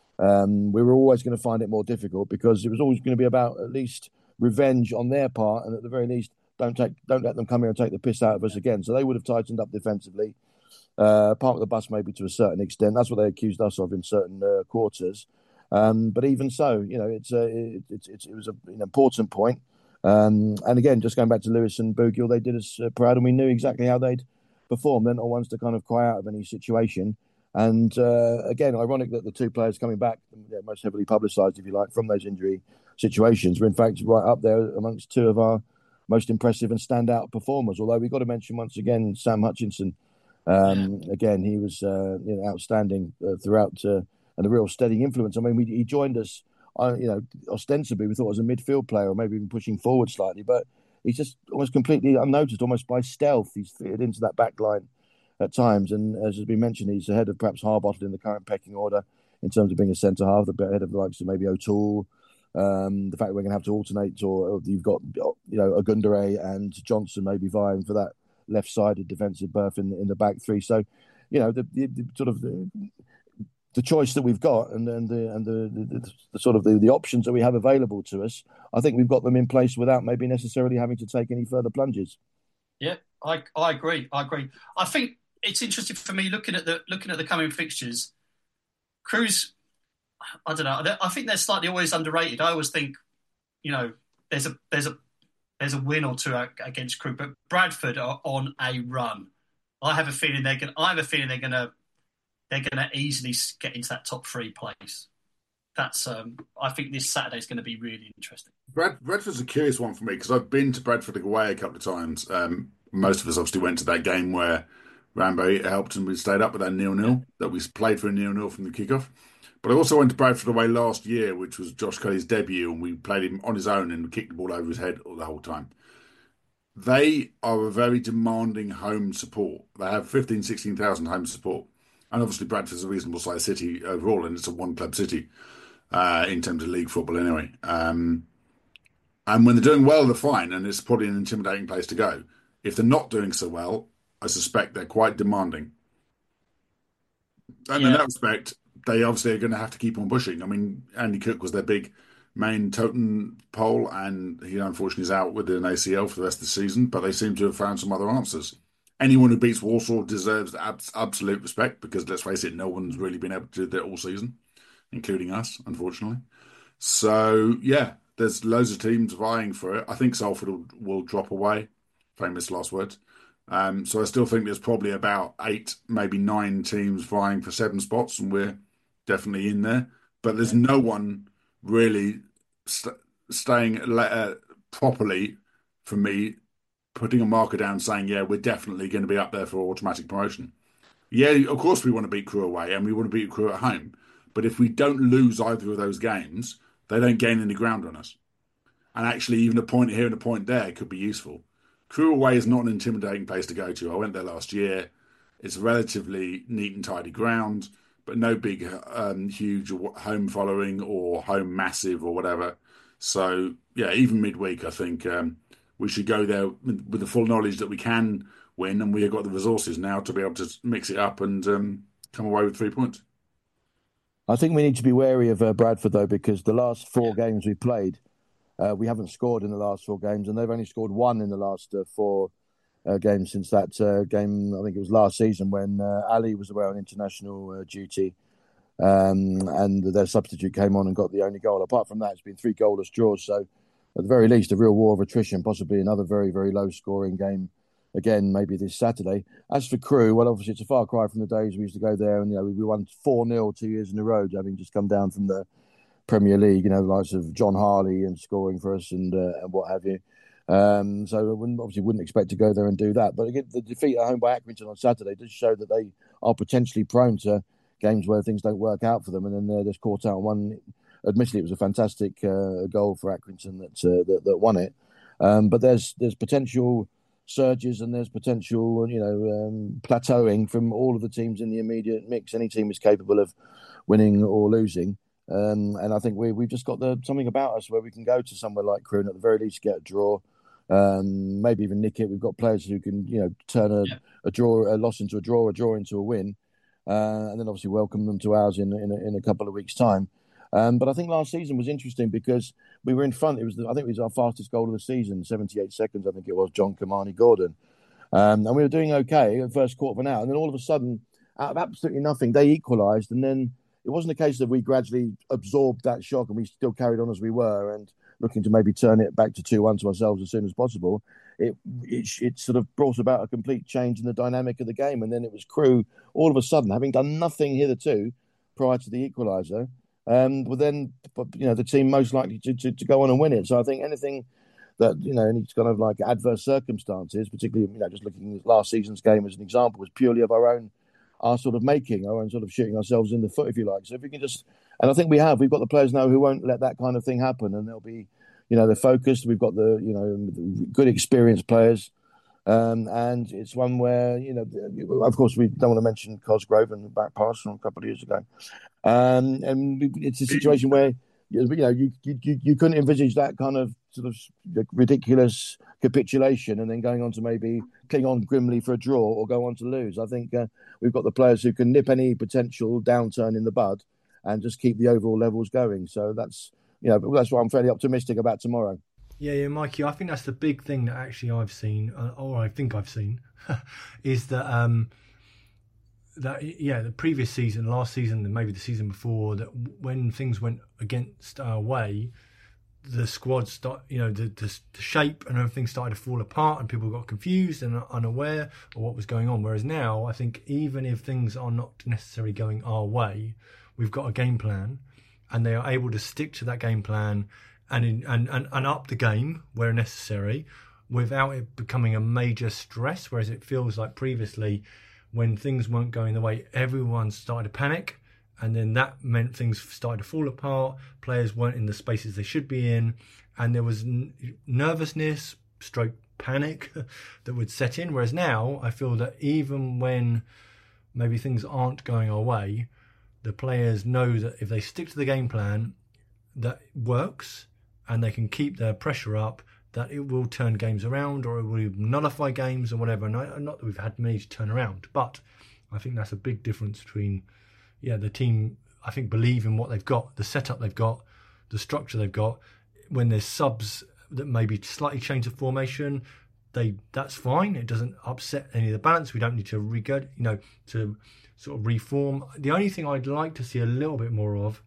um, we were always going to find it more difficult, because it was always going to be about at least revenge on their part, and at the very least, don't take, don't let them come here and take the piss out of us again. So they would have tightened up defensively. Uh, part of the bus, maybe to a certain extent. That's what they accused us of in certain uh, quarters. Um, but even so, you know, it's uh, it, it, it, it was a, an important point. Um, and again, just going back to Lewis and Bugiel, they did us uh, proud, and we knew exactly how they'd perform. They're not ones to kind of cry out of any situation. And uh, again, ironic that the two players coming back, you know, most heavily publicised, if you like, from those injury situations, were in fact right up there amongst two of our most impressive and standout performers. Although we've got to mention once again Sam Hutchinson. Um, yeah. Again, he was uh, you know, outstanding uh, throughout, uh, and a real steady influence. I mean, we, he joined us, uh, you know, ostensibly we thought as a midfield player, or maybe even pushing forward slightly, but he's just almost completely unnoticed, almost by stealth. He's fitted into that back line at times, and as has been mentioned, he's ahead of perhaps Harbottle in the current pecking order in terms of being a centre half, the ahead of the likes of maybe O'Toole. Um, the fact that we're going to have to alternate, or, or you've got, you know, Ogundere and Johnson maybe vying for that left-sided defensive berth in the, in the back three. So, you know, the, the, the sort of the, the choice that we've got, and, and the and the, the, the sort of the, the options that we have available to us, I think we've got them in place without maybe necessarily having to take any further plunges. Yeah, I I agree. I agree. I think it's interesting for me looking at the looking at the coming fixtures. Crews, I don't know. I think they're slightly always underrated. I always think, you know, there's a there's a There's a win or two against Crewe, but Bradford are on a run. I have a feeling they're going. I have a feeling they're going to they're going to easily get into that top three place. That's um, I think this Saturday is going to be really interesting. Brad, Bradford's a curious one for me because I've been to Bradford away a couple of times. Um, most of us obviously went to that game where Rambo helped and we stayed up with that nil-nil that we played for a nil-nil from the kickoff. But I also went to Bradford away last year, which was Josh Kelly's debut, and we played him on his own and kicked the ball over his head the whole time. They are a very demanding home support. They have fifteen, sixteen thousand home support. And obviously Bradford's a reasonable sized city overall, and it's a one-club city uh, in terms of league football anyway. Um, and when they're doing well, they're fine, and it's probably an intimidating place to go. If they're not doing so well, I suspect they're quite demanding. And yeah. in that respect, they obviously are going to have to keep on pushing. I mean, Andy Cook was their big main totem pole, and he unfortunately is out with an A C L for the rest of the season, but they seem to have found some other answers. Anyone who beats Walsall deserves abs- absolute respect because, let's face it, no one's really been able to do that all season, including us, unfortunately. So, yeah, there's loads of teams vying for it. I think Salford will, will drop away. Famous last words. Um, so I still think there's probably about eight, maybe nine teams vying for seven spots, and we're definitely in there. But there's no one really st- staying uh, properly, for me, putting a marker down saying, yeah, we're definitely going to be up there for automatic promotion. Yeah, of course we want to beat Crewe away and we want to beat Crewe at home. But if we don't lose either of those games, they don't gain any ground on us. And actually, even a point here and a point there could be useful. Crewe away is not an intimidating place to go to. I went there last year. It's relatively neat and tidy ground, but no big, um, huge home following or home massive or whatever. So, yeah, even midweek, I think um, we should go there with, with the full knowledge that we can win, and we have got the resources now to be able to mix it up and um, come away with three points. I think we need to be wary of uh, Bradford, though, because the last four games we played, uh, we haven't scored in the last four games, and they've only scored one in the last uh, four uh, games since that uh, game. I think it was last season when uh, Ali was away on international uh, duty, um, and their substitute came on and got the only goal. Apart from that, it's been three goalless draws. So, at the very least, a real war of attrition, possibly another very, very low-scoring game again, maybe this Saturday. As for Crewe, well, obviously it's a far cry from the days we used to go there, and you know we won four nil two years in a row, having just come down from the Premier League. You know, the likes of John Harley and scoring for us and uh, and what have you. Um, so I wouldn't, obviously wouldn't expect to go there and do that. But again, the defeat at home by Accrington on Saturday does show that they are potentially prone to games where things don't work out for them, and then they're just caught out on one. Admittedly, it was a fantastic uh, goal for Accrington that, uh, that that won it. Um, but there's there's potential surges and there's potential, you know, um, plateauing from all of the teams in the immediate mix. Any team is capable of winning or losing, um, and I think we we've just got the something about us where we can go to somewhere like Crewe and at the very least get a draw, um, maybe even nick it. We've got players who can, you know, turn a, yeah. a draw, a loss into a draw, a draw into a win, uh, and then obviously welcome them to ours in in a, in a couple of weeks' time. Um, but I think last season was interesting because we were in front. It was, the, I think, it was our fastest goal of the season, seventy-eight seconds. I think it was John Kamani Gordon, um, and we were doing okay at the first quarter of an hour. And then all of a sudden, out of absolutely nothing, they equalised. And then it wasn't a case that we gradually absorbed that shock and we still carried on as we were and looking to maybe turn it back to two one to ourselves as soon as possible. It, it it sort of brought about a complete change in the dynamic of the game. And then it was Crewe all of a sudden, having done nothing hitherto prior to the equaliser. Um, but then, you know, the team most likely to, to, to go on and win it. So I think anything that, you know, any kind of like adverse circumstances, particularly, you know, just looking at last season's game as an example, was purely of our own, our sort of making, our own sort of shooting ourselves in the foot, if you like. So if we can just, and I think we have, we've got the players now who won't let that kind of thing happen, and they'll be, you know, they're focused. We've got the, you know, good experienced players. Um, and it's one where, you know, of course, we don't want to mention Cosgrove and the back pass from a couple of years ago. Um, and it's a situation where, you know, you, you you couldn't envisage that kind of sort of ridiculous capitulation and then going on to maybe cling on grimly for a draw or go on to lose. I think uh, we've got the players who can nip any potential downturn in the bud and just keep the overall levels going. So that's, you know, that's why I'm fairly optimistic about tomorrow. Yeah, yeah, Mikey, I think that's the big thing that actually I've seen, or I think I've seen, is that, um, that yeah, the previous season, last season, and maybe the season before, that when things went against our way, the squad start, you know, the, the, the shape and everything started to fall apart, and people got confused and unaware of what was going on. Whereas now, I think even if things are not necessarily going our way, we've got a game plan, and they are able to stick to that game plan and in, and, and and up the game where necessary, without it becoming a major stress. Whereas it feels like previously, when things weren't going the way, everyone started to panic. And then that meant things started to fall apart. Players weren't in the spaces they should be in. And there was n- nervousness, stroke panic that would set in. Whereas now I feel that even when maybe things aren't going our way, the players know that if they stick to the game plan, that works, and they can keep their pressure up, that it will turn games around, or it will nullify games or whatever. And I, not that we've had many to turn around, but I think that's a big difference between... Yeah, the team, I think, believe in what they've got, the setup they've got, the structure they've got. When there's subs that maybe slightly change the formation, they that's fine. It doesn't upset any of the balance. We don't need to re you know, to sort of reform. The only thing I'd like to see a little bit more of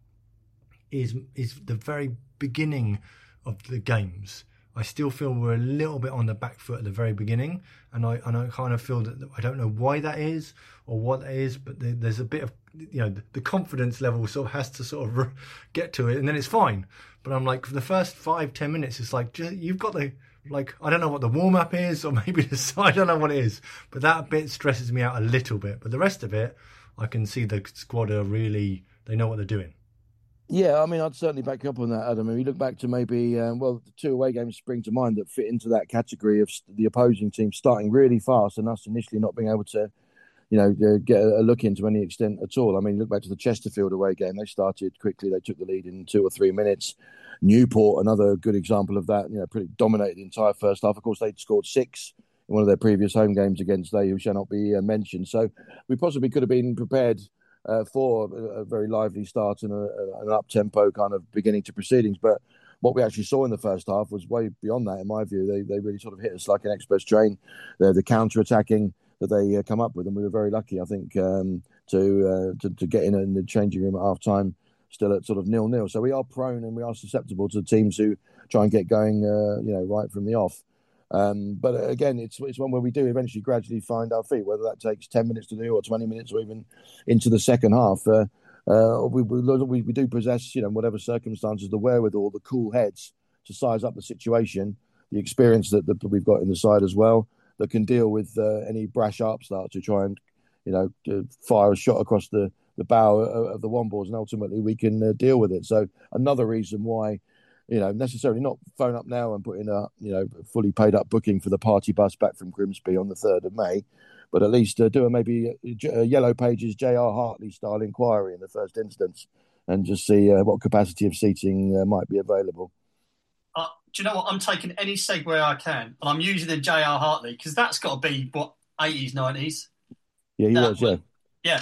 is is the very beginning of the games. I still feel we're a little bit on the back foot at the very beginning, and I and I kind of feel that I don't know why that is or what that is, but there, there's a bit of, you know, the, the confidence level sort of has to sort of get to it, and then it's fine. But I'm like, for the first five ten minutes, it's like just, you've got the, like, I don't know what the warm up is, or maybe the, I don't know what it is, but that bit stresses me out a little bit. But the rest of it, I can see the squad are really, they know what they're doing. Yeah, I mean, I'd certainly back you up on that, Adam. I mean, you look back to maybe, um, well, the two away games spring to mind that fit into that category of the opposing team starting really fast and us initially not being able to, you know, get a look in to any extent at all. I mean, look back to the Chesterfield away game. They started quickly. They took the lead in two or three minutes. Newport, another good example of that, you know, pretty dominated the entire first half. Of course, they'd scored six in one of their previous home games against they who shall not be uh, mentioned. So we possibly could have been prepared Uh, for a, a very lively start and a, a, an up-tempo kind of beginning to proceedings. But what we actually saw in the first half was way beyond that, in my view. They they really sort of hit us like an express train. The, the counter-attacking that they uh, come up with, and we were very lucky, I think, um, to, uh, to to get in in the changing room at half-time still at sort of nil-nil. So we are prone and we are susceptible to teams who try and get going, uh, you know, right from the off. Um, but again, it's it's one where we do eventually gradually find our feet, whether that takes ten minutes to do or twenty minutes or even into the second half. Uh, uh, we, we we do possess, you know, whatever circumstances, the wherewithal, the cool heads to size up the situation, the experience that, that we've got in the side as well, that can deal with uh, any brash upstarts who try and, you know, fire a shot across the, the bow of the Wombats, and ultimately we can uh, deal with it. So another reason why, you know, necessarily not phone up now and put in a, you know, fully paid up booking for the party bus back from Grimsby on the third of May, but at least uh, do a maybe a, a Yellow Pages J R Hartley style inquiry in the first instance and just see uh, what capacity of seating uh, might be available. Uh, do you know what? I'm taking any segue I can, and I'm using the J R Hartley because that's got to be, what, eighties, nineties? Yeah, he that was, yeah. Yeah.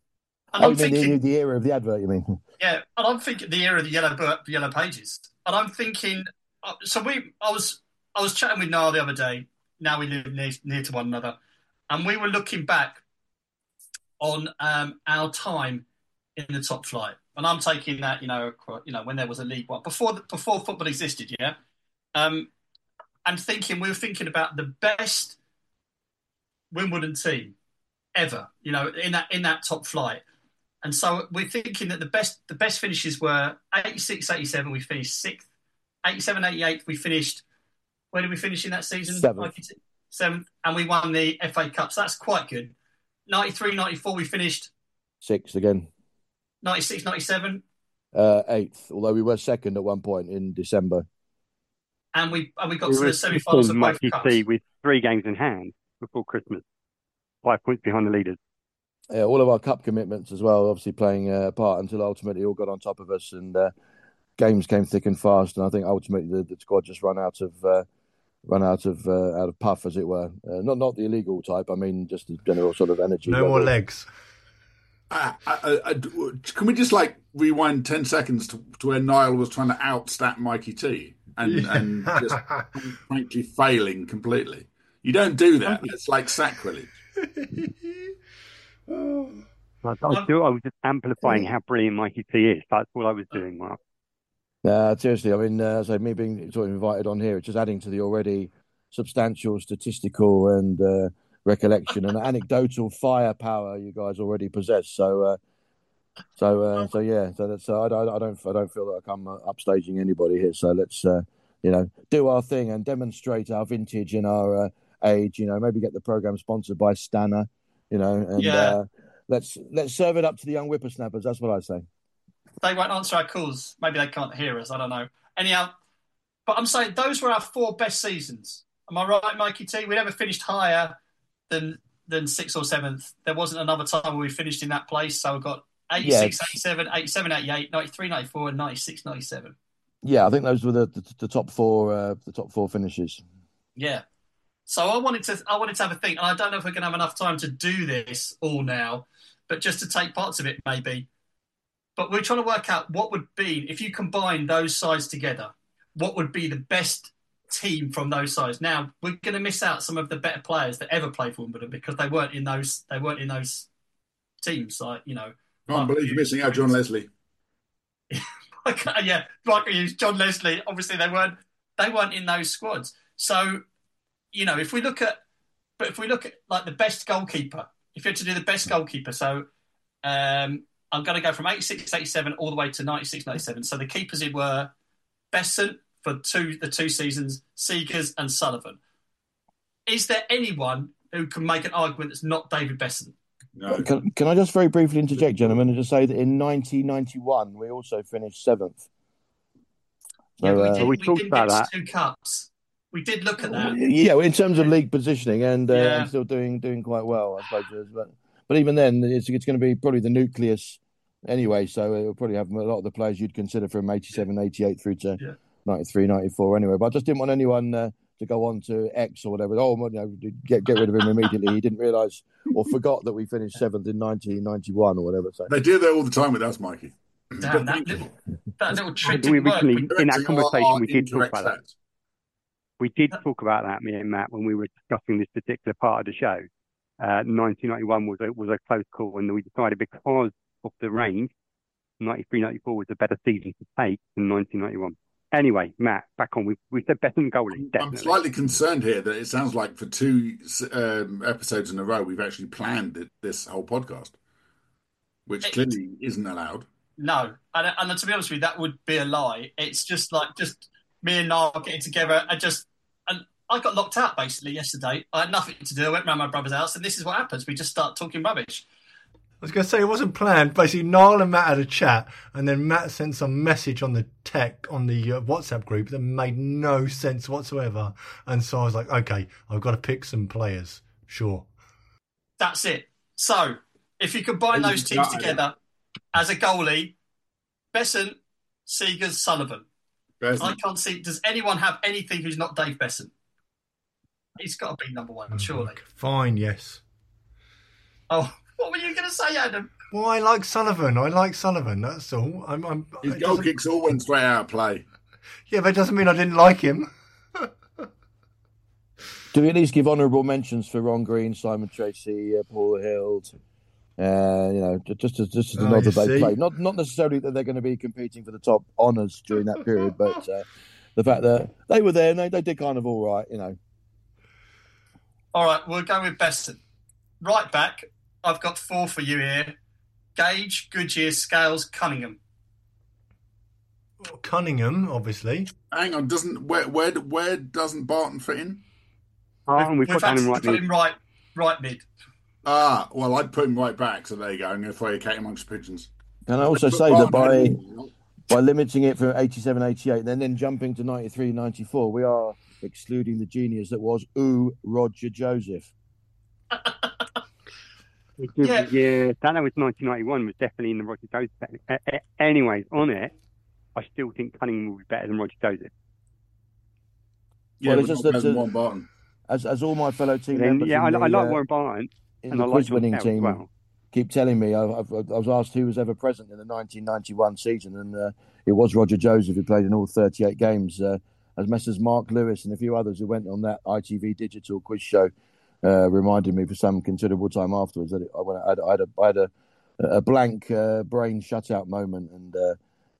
And oh, I'm you mean thinking, the, the era of the advert, you mean? Yeah, and I'm thinking the era of the Yellow the Yellow Pages. And I'm thinking, so we, I was, I was chatting with Niall the other day. Now we live near, near to one another, and we were looking back on um, our time in the top flight. And I'm taking that, you know, you know, when there was a League One before before football existed, yeah. Um, and thinking we were thinking about the best Wimbledon team ever, you know, in that in that top flight. And so we're thinking that the best the best finishes were eighty-six, eighty-seven, we finished sixth. eighty-seven, eighty-eight, we finished, where did we finish in that season? Seventh. Seventh. And we won the F A Cup, so that's quite good. ninety-three, ninety-four, we finished Sixth again. ninety-six, ninety-seven. Uh, eighth, although we were second at one point in December. And we and we got we to the semi-finals of both cups. With three games in hand before Christmas. Five points behind the leaders. Yeah, all of our cup commitments as well, obviously playing a part until ultimately all got on top of us, and uh, games came thick and fast. And I think ultimately the, the squad just run out of uh, run out of uh, out of puff, as it were. Uh, not not the illegal type. I mean, just the general sort of energy. No level. more legs. Uh, I, I, I, can we just like rewind ten seconds to, to where Niall was trying to outstat Mikey T and Yeah. and just frankly failing completely? You don't do that. It's like sacrilege. I, I, was still, I was just amplifying how brilliant Mikey T is. That's all I was doing, Mark. Uh, seriously, I mean, uh, so me being sort of invited on here, it's just adding to the already substantial statistical and uh, recollection and anecdotal firepower you guys already possess. So, uh, so, uh, so yeah. So that's. Uh, I, I, I don't. I don't feel like I'm uh, upstaging anybody here. So let's, uh, you know, do our thing and demonstrate our vintage and our uh, age. You know, maybe get the program sponsored by Stana. You know, and Yeah. uh, let's let's serve it up to the young whippersnappers. That's what I say. They won't answer our calls. Maybe they can't hear us. I don't know. Anyhow, but I'm saying those were our four best seasons. Am I right, Mikey T? We never finished higher than than sixth or seventh. There wasn't another time where we finished in that place. So we've got eighty-six, Yeah. eighty-seven, eighty-seven, eighty-eight, ninety-three, ninety-four, and ninety-six, ninety-seven. Yeah, I think those were the the, the top four uh, the top four finishes. Yeah. So I wanted to I wanted to have a think, and I don't know if we're going to have enough time to do this all now, but just to take parts of it maybe. But we're trying to work out what would be, if you combine those sides together, what would be the best team from those sides. Now, we're going to miss out some of the better players that ever played for Wimbledon because they weren't in those they weren't in those teams. Like, you know. Can't believe you're missing out John Leslie. Yeah, Michael Hughes, John Leslie, obviously they weren't they weren't in those squads. So, you know, if we look at but if we look at like the best goalkeeper, if you had to do the best goalkeeper, so um I'm going to go from eighty-six, eighty-seven all the way to ninety-six, ninety-seven. So the keepers were Besant for two the two seasons, Seegers and Sullivan. Is there anyone who can make an argument that's not David Besant? No. Can, can I just very briefly interject, gentlemen, and just say that in nineteen ninety-one we also finished seventh. So, Yeah, but we, uh, did, we we, talked didn't about get that. two cups. We did look at that. yeah, in terms of league positioning, and, uh, Yeah. and still doing doing quite well, I suppose. But but even then, it's it's going to be probably the nucleus anyway. So it'll probably have a lot of the players you'd consider from eighty-seven, eighty-eight through to Yeah. ninety-three, ninety-four anyway. But I just didn't want anyone uh, to go on to X or whatever. Oh, you know, get get rid of him immediately. He didn't realise or forgot that we finished seventh in nineteen ninety-one or whatever. So They do that all the time with us, Mikey. Damn, that little, that little trick We didn't work. originally, in that Correcting conversation, our we did talk incorrect about that. stats. We did talk about that, me and Matt, when we were discussing this particular part of the show. Uh, nineteen ninety-one was a, was a close call, and we decided because of the range, ninety-three, ninety-four was a better season to take than nineteen ninety-one. Anyway, Matt, back on. We we said Besant goalie, definitely. I'm slightly concerned here that it sounds like for two um, episodes in a row we've actually planned it, this whole podcast, which It- clearly isn't allowed. No, and, and to be honest with you, that would be a lie. It's just like just me and Niall getting together and just and I got locked out basically yesterday. I had nothing to do. I went round my brother's house, and this is what happens. We just start talking rubbish. I was going to say it wasn't planned. Basically, Niall and Matt had a chat, and then Matt sent some message on the tech on the uh, WhatsApp group that made no sense whatsoever. And so I was like, okay, I've got to pick some players. Sure. That's it. So if you combine Who's those teams got it? together as a goalie, Besant, Seegers, Sullivan. I can't see. Does anyone have anything who's not Dave Besant? He's got to be number one, surely. Fine, yes. Oh, what were you going to say, Adam? Well, I like Sullivan. I like Sullivan. That's all. I'm. I'm His it goal doesn't- kicks all went straight out of play. Yeah, but it doesn't mean I didn't like him. do we at least give honourable mentions for Ron Green, Simon Tracy, uh, Paul Hill? Uh, you know, just as just as Oh, another you they see. play. Not not necessarily that they're going to be competing for the top honours during that period, but uh, the fact that they were there and they, they did kind of all right, you know. All right, we'll go with Besant. Right back, I've got four for you here. Gage, Goodyear, Scales, Cunningham. Cunningham, obviously. Hang on, doesn't where where where doesn't Barton fit in? Oh, and we We've put down him actually right put mid. him right, right mid. Ah, well, I'd put him right back. So there you go. I'm going to throw you a cat amongst pigeons. Can I also Put say that by Barton in. by limiting it from eighty-seven, eighty-eight, and then jumping to ninety-three, ninety-four, we are excluding the genius that was Ooh Roger Joseph. Yeah. Yeah, that was nineteen ninety-one. Was definitely in the Roger Joseph. Uh, uh, anyways, on it, I still think Cunningham will be better than Roger Joseph. Yeah, Well, well, it's just not that, better than uh, Warren Barton. As as all my fellow team Then, members, yeah, I, in the, I like uh, Warren Barton, in and the I like quiz John winning Terry as team well. keep telling me. I, I've, I was asked who was ever present in the nineteen ninety-one season, and uh, it was Roger Joseph who played in all thirty-eight games. Uh, as Messrs Mark Lewis and a few others who went on that I T V digital quiz show uh, reminded me for some considerable time afterwards that it, I, went, I had, I had a, I had a, a blank uh, brain shutout moment, and uh,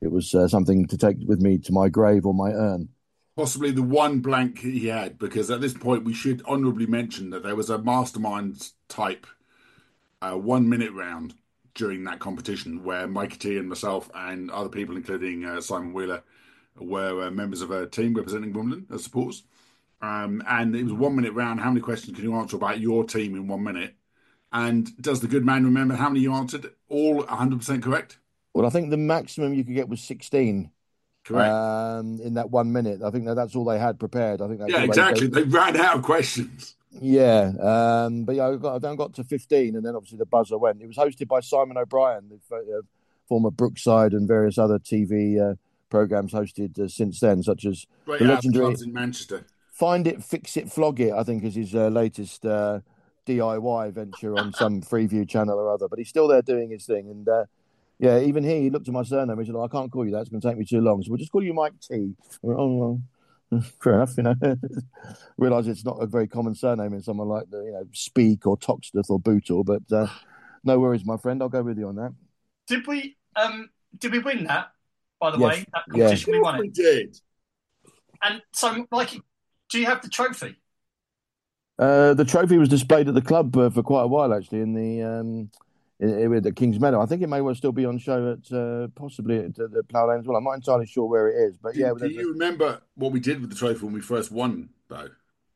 it was uh, something to take with me to my grave or my urn. Possibly the one blank he had, because at this point we should honourably mention that there was a mastermind type uh, one minute round during that competition where Mikey T and myself and other people, including uh, Simon Wheeler, were uh, members of a team representing Wimbledon as supporters. Um, and it was a one minute round. How many questions can you answer about your team in one minute? And does the good man remember how many you answered? All one hundred percent correct? Well, I think the maximum you could get was sixteen. Correct. Um, in that one minute. I think that that's all they had prepared. I think that's yeah, all exactly. They, they ran out of questions. Yeah. Um, but yeah, I got, I then got to fifteen, and then obviously the buzzer went. It was hosted by Simon O'Brien, the uh, former Brookside and various other T V uh, programs hosted uh, since then, such as Great the legendary clubs in Manchester. Find It, Fix It, Flog It, I think is his uh, latest uh, D I Y venture on some Freeview channel or other. But he's still there doing his thing. And uh, yeah, even he, he looked at my surname. He said, oh, I can't call you that. It's going to take me too long. So we'll just call you Mike T. I went, oh, well, fair enough, you know. Realise it's not a very common surname in someone like, the, you know, Speak or Toxteth or Bootle. But uh, no worries, my friend. I'll go with you on that. Did we um did we win that, by the Yes. way? That competition, Yeah. we won it. We did. And so, Mikey, do you have the trophy? Uh, the trophy was displayed at the club uh, for quite a while, actually, in the um, in, in, at Kings Meadow. I think it may well still be on show at uh, possibly at uh, the Plough Lane as well. I'm not entirely sure where it is, but Do, yeah. do you remember what we did with the trophy when we first won, though?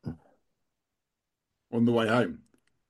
On the way home.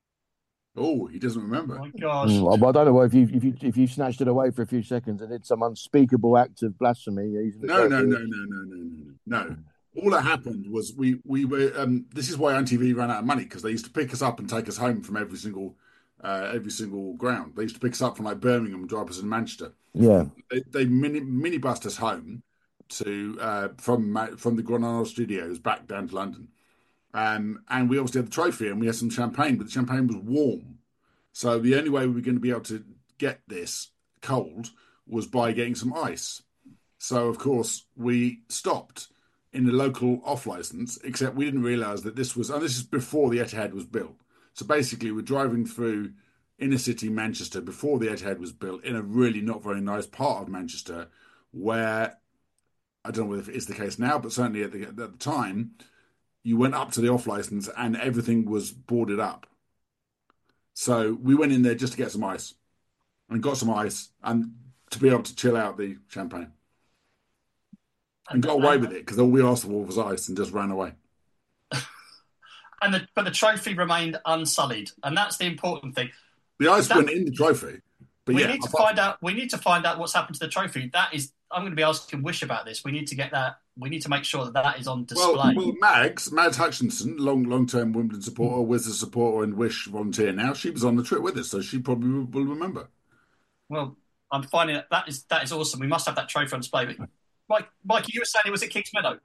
Oh, he doesn't remember. Oh my gosh. Mm, well, I don't know if you if you if you snatched it away for a few seconds and did some unspeakable act of blasphemy. Using the No, trophy. no, no, no, no, no, no, no. All that happened was we we were. Um, this is why N T V ran out of money, because they used to pick us up and take us home from every single uh, every single ground. They used to pick us up from like Birmingham and drive us in Manchester. Yeah, They, they mini mini bussed us home to uh, from Ma- from the Granada studios back down to London. Um, and we obviously had the trophy and we had some champagne, but the champagne was warm. So the only way we were going to be able to get this cold was by getting some ice. So, of course, we stopped in the local off-licence, except we didn't realise that this was, and this is before the Etihad was built. So basically, we're driving through inner city Manchester before the Etihad was built in a really not very nice part of Manchester where, I don't know if it's the case now, but certainly at the, at the time, you went up to the off-licence and everything was boarded up. So we went in there just to get some ice and got some ice and to be able to chill out the champagne. And got away with it because all we asked for was ice and just ran away. And the, but the trophy remained unsullied, and that's the important thing. The ice That- went in the trophy. But we yeah, need to apart- find out. We need to find out what's happened to the trophy. That is, I'm going to be asking Wish about this. We need to get that. We need to make sure that that is on display. Well, well, Mags, Mads Hutchinson, long, long-term Wimbledon supporter, was a supporter and Wish volunteer now. She was on the trip with us, so she probably will remember. Well, I'm finding that that is that is awesome. We must have that trophy on display. But Mike, Mikey, you were saying it was at Kings Meadow.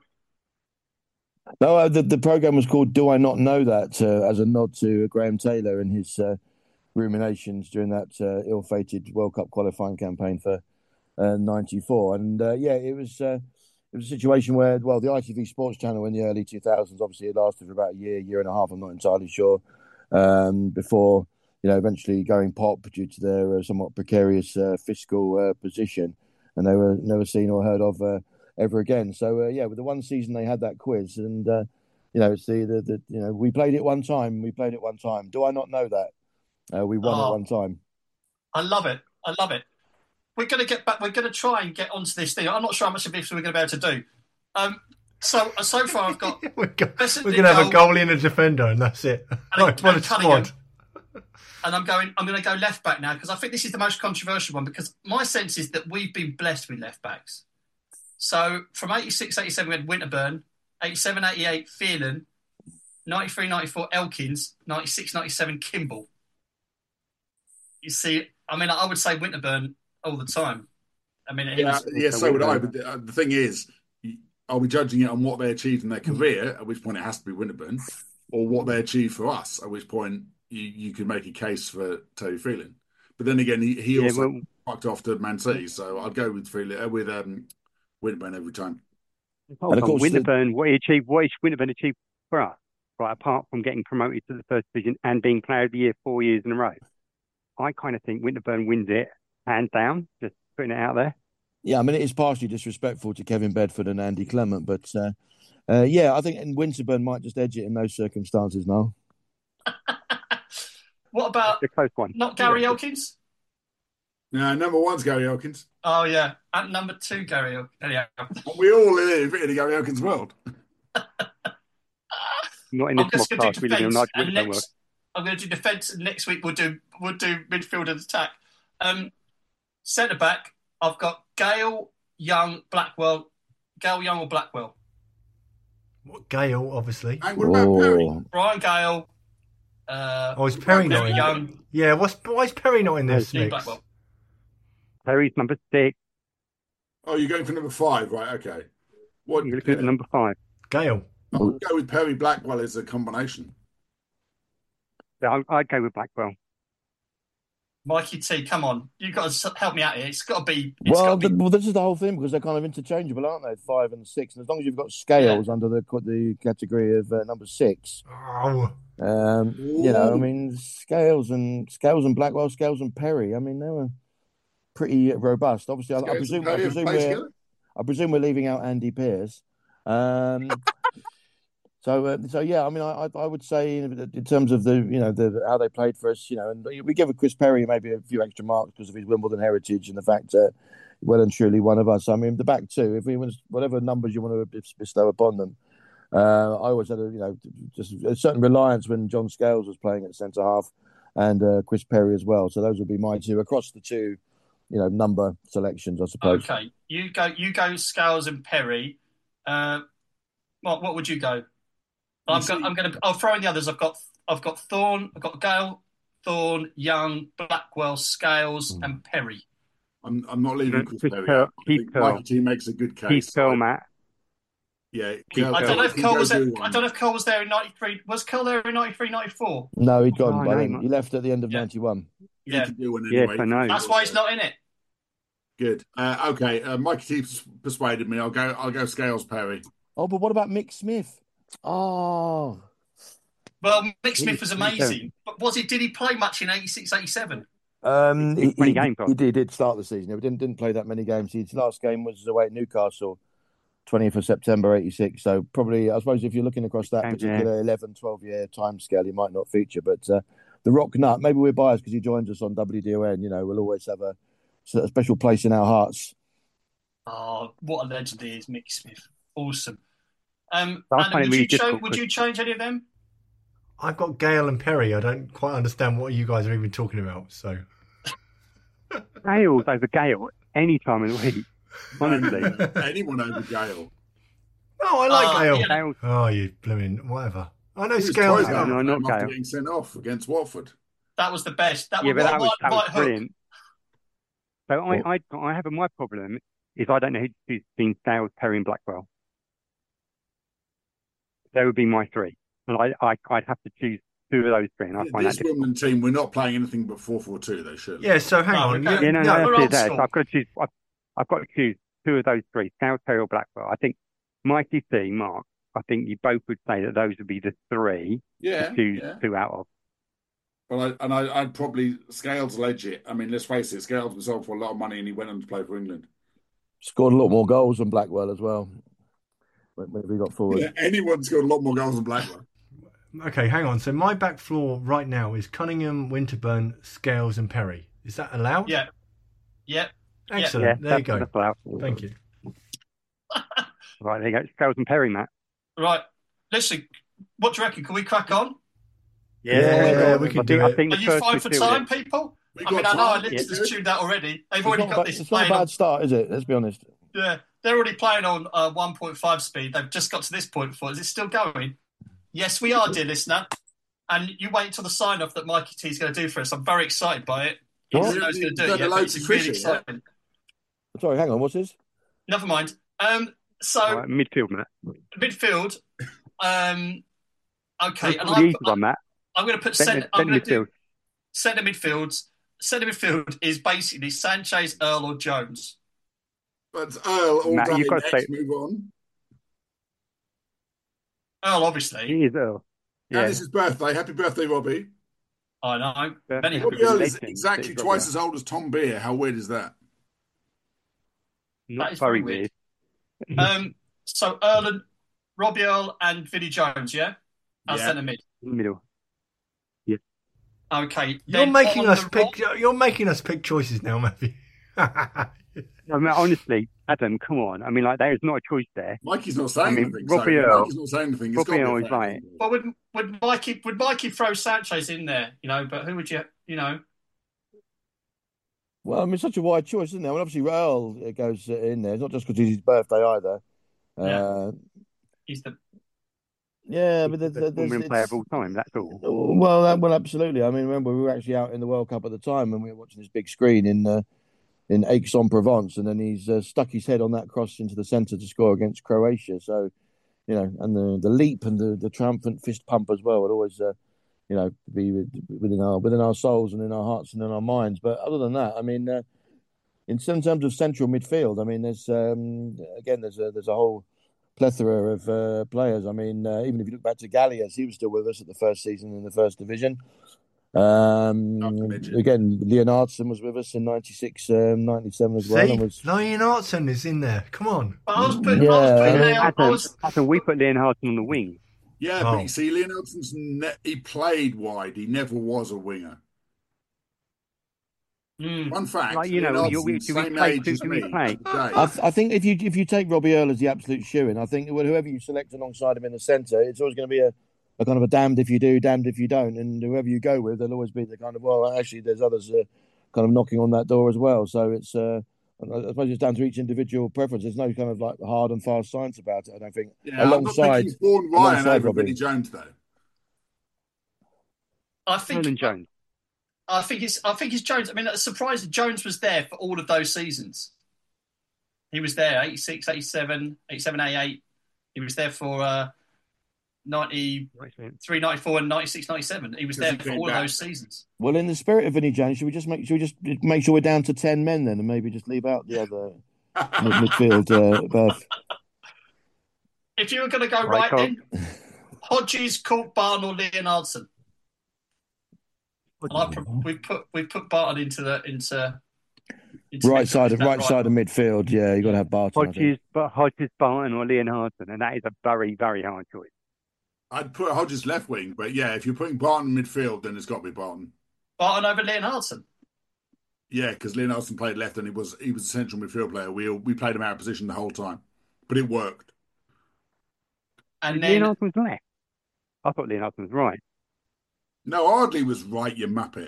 no, uh, the the program was called "Do I Not Know That" uh, as a nod to Graham Taylor and his uh, ruminations during that uh, ill-fated World Cup qualifying campaign for uh, ninety-four. And uh, yeah, it was uh, it was a situation where, well, the I T V Sports Channel in the early two thousands, obviously it lasted for about a year, year and a half. I'm not entirely sure. Um, before you know, eventually going pop due to their uh, somewhat precarious uh, fiscal uh, position, and they were never seen or heard of uh, ever again. So uh, yeah, with the one season they had that quiz, and uh, you know, it's the, the the you know we played it one time, we played it one time. Do I not know that? Uh, we won Oh. it one time. I love it. I love it. We're going to get back. We're going to try and get onto this thing. I'm not sure how much of this we're going to be able to do. Um, so so far I've got. we're go- Bessent we're in going to have a goal. goalie and a defender, and that's it. Right, what a and Cunningham. squad. And I'm going. I'm going to go left back now because I think this is the most controversial one because my sense is that we've been blessed with left backs. So from eighty-six, eighty-seven we had Winterburn, eighty-seven, eighty-eight Phelan, ninety-three, ninety-four Elkins, ninety-six, ninety-seven Kimball. You see, I mean, I would say Winterburn all the time. I mean, he Yeah, was, yeah, so would I. But the, uh, the thing is, are we judging it on what they achieved in their career, at which point it has to be Winterburn, or what they achieved for us, at which point you, you could make a case for Toby Freeland. But then again, he, he Yeah, also well- fucked off to Man City, so I'd go with Freeland, uh, with um, Winterburn every time. Hold And of on, course the- Winterburn, what he achieved, what he- Winterburn achieved for us, right, apart from getting promoted to the first division and being player of the year four years in a row, I kind of think Winterburn wins it hands down, just putting it out there. Yeah, I mean, it is partially disrespectful to Kevin Bedford and Andy Clement, but uh, uh, yeah, I think Winterburn might just edge it in those circumstances now. What about It's a close one. not Gary Yeah. Elkins? No, number one's Gary Elkins. Oh yeah, and number two Gary Elkins. Yeah. And we all live in a Gary Elkins world. Not in I'm this just mock going to class. do We live in a defence, large and Winterburn world. next I'm going to do defence, and next week we'll do we'll do midfield and attack. Um, centre back, I've got Gale, Young, Blackwell. Gale, Young, or Blackwell. What, Gale, obviously. And what about Perry? Oh, Brian Gale. Uh, Oh, is Perry not in? Young, Yeah, what's why is Perry not in this Lee mix? Blackwell. Perry's number six. Oh, you're going for number five, right? Okay. What? You're looking at number five. Gale. I'll go with Perry Blackwell as a combination. So I- I'd go with Blackwell. Mikey T, come on, you've got to help me out here. It's got to be. It's well, got to the, be. well, this is the whole thing because they're kind of interchangeable, aren't they? Five and six, and as long as you've got Scales under the the category of uh, number six, Oh, um, you know, I mean, Scales and Scales and Blackwell, Scales and Perry. I mean, they were pretty robust. Obviously, I, I Scales presume and I Perry presume have played we're together? I presume we're leaving out Andy Pearce. Um, so, uh, so yeah, I mean, I, I, I would say in terms of the, you know, the how they played for us, you know, and we give Chris Perry maybe a few extra marks because of his Wimbledon heritage and the fact that well and truly one of us. I mean, the back two, if we was whatever numbers you want to bestow upon them, uh, I always had a, you know, just a certain reliance when John Scales was playing at centre half and uh, Chris Perry as well. So those would be my two across the two. You know, number selections, I suppose. Okay, you go. You go. Scales and Perry. Uh, what what would you go? I'm You going. see- I'm going to. I'll throw in the others. I've got. I've got Thorne. I've got Gale, Thorne, Young, Blackwell, Scales, Mm. and Perry. I'm I'm not leaving Chris Chris Perry. Pearl- out. I Keith think Pearl. Mikey T makes a good Keith case. Pearl, Matt. Yeah, Keith Curl- I don't know if can Cole go was there. do I one. don't know if Cole was there in ninety-three. Was Cole there in ninety-three, ninety-four? No, he'd gone Oh, by no, then. he He left at the end of Yeah. ninety-one. He Yeah, can do one Yes, anyway. I know. that's why he's not in it. Good. Uh, okay, uh, Mikey T persuaded me. I'll go. I'll go Scales Perry. Oh, but what about Mick Smith? Oh, Well, Mick Smith was He- he amazing, but was he? Did he play much in eighty-six, eighty-seven? um, He- he, twenty he, games, he did, did start the season. He didn't didn't play that many games. His last game was away at Newcastle, twentieth of September eighty-six. So probably, I suppose, if you're looking across that Okay, particular eleven, twelve year time scale, he might not feature. But uh, the Rock Nut, maybe we're biased because he joins us on W D O N. You know, we'll always have a, a special place in our hearts. Oh, what a legend he is, Mick Smith. Awesome. Um, I Adam, find it would, really you cha- difficult would because- you change any of them? I've got Gale and Perry. I don't quite understand what you guys are even talking about. So Gales over Gale any time of the week. Honestly. And, uh, anyone over Gale. no, I like Uh, Gale. yeah. Gales, Oh, you blooming whatever. I know He was Scales. twice out No, not after Gale. getting sent off against Watford. That was the best. That yeah, was but that was, White, that was White Hook. brilliant. So I, I, I have a, my problem is I don't know who- who's been Scales, Perry, and Blackwell. They would be my three, and I, I, I'd have to choose two of those three, and I find This that difficult. Wimbledon team, we're not playing anything but four four two, though, surely. Yeah. So hang No, on. we don't. You- Yeah, no, no, no, we're that's old it there. school. So I've got to choose. I've, I've got to choose two of those three: Scales, Perry, or Blackwell. I think Mikey C, Mark. I think you both would say that those would be the three Yeah, to choose yeah. two out of. Well, I, and I, I'd probably Scales legit. I mean, let's face it, Scales was sold for a lot of money, and he went on to play for England. Scored a lot more goals than Blackwell as well. When when we got forward. Yeah, anyone scored a lot more goals than Blackwell. Okay, hang on. So my back floor right now is Cunningham, Winterburn, Scales, and Perry. Is that allowed? Yeah. Yeah. Excellent. Yeah, there that's, you go. that's allowed. Thank you. Right, there you go. Scales and Perry, Matt. Right. Listen, what do you reckon? Can we crack on? Yeah, we I can think, do I it. think Are the you first fine two for two time, is- people? We I got mean, I know our time. listeners Yeah. tuned out already. They've It's already not, got a bad, this it's not a playing on. bad start, is it? Let's be honest. Yeah, they're already playing on uh, one point five speed. They've just got to this point before. Is it still going? Yes, we are, dear listener. And you wait until the sign off that Mikey T is going to do for us. I'm very excited by it. He What? doesn't know he's going to do You've it done yet, a but load it's to really Fisher, yeah? exciting. Sorry, hang on. What's this? Never mind. Um, so Right, midfield, Matt. midfield. Um, okay, Look and at the I'm, easy one, Matt. I'm going to put Centre, centre. I'm centre going to do midfield. centre midfields. Centre midfield is basically Sanchez, Earl, or Jones. But Earl, all Matt, day you've got to next, say- move on. Earl, obviously. He is Earl. And Yeah. it's his birthday. Happy birthday, Robbie. I know. Birthday. Many Robbie happy Earl is legend. exactly Robbie twice Earl. as old as Tom Beer. How weird is that? Not That is very very weird. weird. Um, so Earl and Robbie Earl and Vinnie Jones, yeah, as Yeah. centre mid. In the middle. Okay, You're then making on us the pick. right- You're making us pick choices now, Matthew. I mean, honestly, Adam, come on. I mean, like, there is not a choice there. Mikey's not saying I mean, anything. Robbie so, Earl- Mikey's not saying anything. It's Robbie got to Earl be a is fair like- game. Well, would would Mikey would Mikey throw Sanchez in there? You know, but who would you? You know, Well, I mean, it's such a wide choice, isn't there? Well, obviously, Raul goes in there. It's not just because it's his birthday either. Yeah. Uh, he's the yeah, He's but the there's, best there's, women player it's, of all time, that's all. well, that, well, absolutely. I mean, remember we were actually out in the World Cup at the time, and we were watching this big screen in uh, in Aix-en-Provence, and then he's uh, stuck his head on that cross into the centre to score against Croatia. So, you know, and the the leap and the, the triumphant fist pump as well would always, uh, you know, be within our within our souls and in our hearts and in our minds. But other than that, I mean, uh, in terms of central midfield, I mean, there's um, again, there's a there's a whole plethora of uh, players. I mean, uh, even if you look back to Gallias, he was still with us at the first season in the first division. Um, Not to mention. again, Leonardson was with us in ninety-six, um, ninety-seven as well. See, And was, Lion Artson is in there. Come on. But I was putting, I Yeah. was putting Uh, down, I Adam, was, Adam, we put Leonhardsen on the wing. Yeah, Oh. but you see, Leonardson's ne- he played wide. He never was a winger. mm, One fact, Like, you know, Leonardson's you- we- do we same play age two- as do we me play? today. I, th- I think if you if you take Robbie Earl as the absolute shoe-in, I think whoever you select alongside him in the centre, it's always going to be a, a kind of a damned if you do, damned if you don't. And whoever you go with, there'll always be the kind of, well, actually, there's others uh, kind of knocking on that door as well. So it's, uh, I suppose it's down to each individual preference. There's no kind of like hard and fast science about it, I don't think. Yeah, I'm not alongside, picking Vaughan Ryan alongside over Robbie. Vinnie Jones, though. I think Vernon Jones. I think it's I think it's Jones. I mean, it's surprising Jones was there for all of those seasons. He was there eighty-six, eighty-seven, eighty-seven, eighty-eight. He was there for uh, ninety-three, ninety-four, and ninety-six, ninety-seven. He was Because there he for came all of back. those seasons. Well, in the spirit of Vinnie Jones, should we just make should we just make sure we're down to ten men then, and maybe just leave out the other mid- midfield uh, berth? If you were going to go Right, right, then, Hodges, Court, Barton, or Leonardson. And I put, we've put we've put Barton into the into, into Right midfield. side Is of that right side of midfield. Yeah, you got to have Barton. I think. Hodges, but Hodges, Barton, or Leonhardsen, and that is a very, very hard choice. I'd put Hodges left wing, but yeah, if you're putting Barton in midfield, then it's got to be Barton. Barton over Leonardson. Yeah, because Leonardson played left and he was he was a central midfield player. We all, we played him out of position the whole time, but it worked. And then Leonhardsen was left. I thought Leonhardsen was right. No, Ardley was right, you muppet.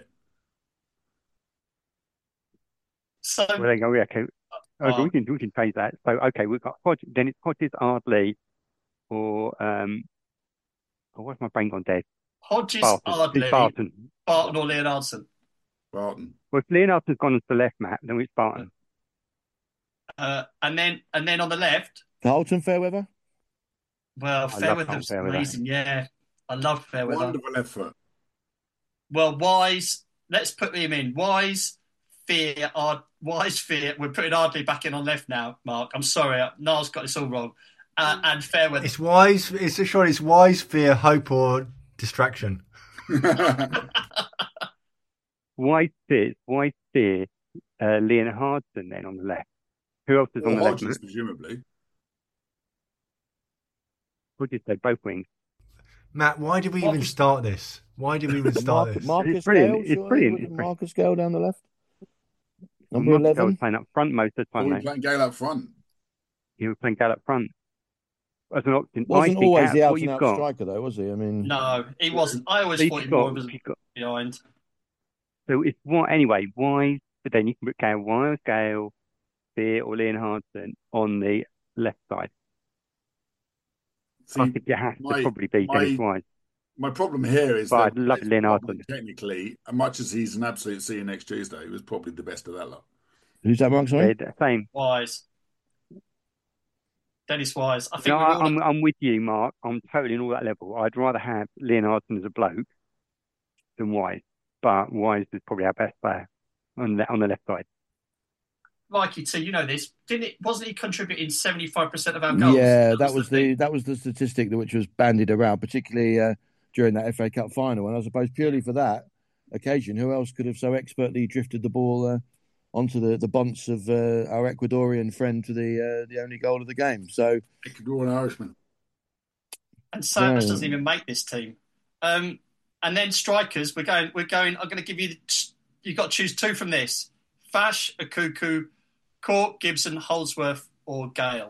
so Well, there you go. Yeah, okay. Okay, Oh. we can we can change that. So okay, we've got Hodges. Then it's Hodges, Ardley, or um. Oh, what's my brain gone dead? Hodges, Barton. Ardley, It's Barton. Barton, or Leonardson. Barton. Well, if Leonhardsen's gone to the left, Matt, then it's Barton. Uh, and then and then on the left, Carlton Fairweather. well, love Fairweather Carl was Fairweather. amazing. Yeah, I love Fairweather. Wonderful left foot. Well, Wise, let's put him in. Wise, Fear, Ard, Wise, Fear. We're putting Ardley back in on left now, Mark. I'm sorry, Niall's got this all wrong. Uh, and Fairweather. It's wise. It's a short. It's wise, fear, hope, or distraction. Why sit? Why steer uh, Leonhardsen then on the left? Who else is on Or the left? Hodges, presumably. Hodges, they both wings. Matt, why did we What even was- start this? Why did we even start Marcus, this? Marcus It's brilliant. Gale, It's surely? brilliant. Was It's it brilliant. Marcus Gale down the left. Number Marcus Gale was eleven. playing up front most of the Or time. we Mate. playing Gale up front. He was playing Gale up front. As an option, I Wasn't think always out the of out what and you've out got. striker though, was he? I mean, No, he wasn't. I always So thought you've he more got, was you've got, behind. so it's what anyway. Why? But then you can put Gale, Wise, Gale, Fear, or Leonhardsen on the left side. See, I think it has my- to probably be my- Dennis Wise. My problem here is But that I'd love it's Leonardson. probably technically, as much as he's an absolute C next Tuesday, he was probably the best of that lot. who's that, Mark? Sorry. They're the same. Wise. Dennis Wise. I think No, we're I, all I'm I'm with you, Mark. I'm totally on all that level. I'd rather have Leonhardsen as a bloke than Wise, but Wise is probably our best player on the on the left side. Mikey T, you know this. Didn't it wasn't he contributing seventy-five percent of our goals? Yeah, that was the the thing. that was the statistic that which was bandied around, particularly uh, during that F A Cup final. And I suppose purely for that occasion, who else could have so expertly drifted the ball uh, onto the the bunts of uh, our Ecuadorian friend for the uh, the only goal of the game. So Ecuadorian Irishman. And Sash Yeah. doesn't even make this team. Um, and then strikers, we're going. We're going. I'm going to give you. You've got to choose two from this: Fash, Akuku, Cork, Gibson, Holdsworth, or Gale.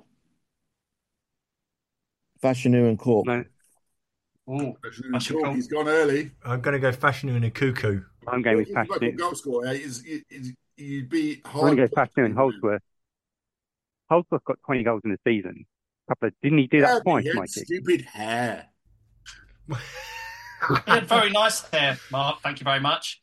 Fashanu and Cork. No, Ooh, Fash and Cork, Cork. he's gone early. I'm going to go Fashanu and a cuckoo. I'm going with He's a Fashanu. goal scorer. He's, he's, you'd be I'm hard. going to go Fashanu and Holdsworth. Holdsworth got twenty goals in the season. Couple of, didn't he do that Yeah, twice, he had Mikey? stupid hair. He had very nice hair, Mark. Thank you very much.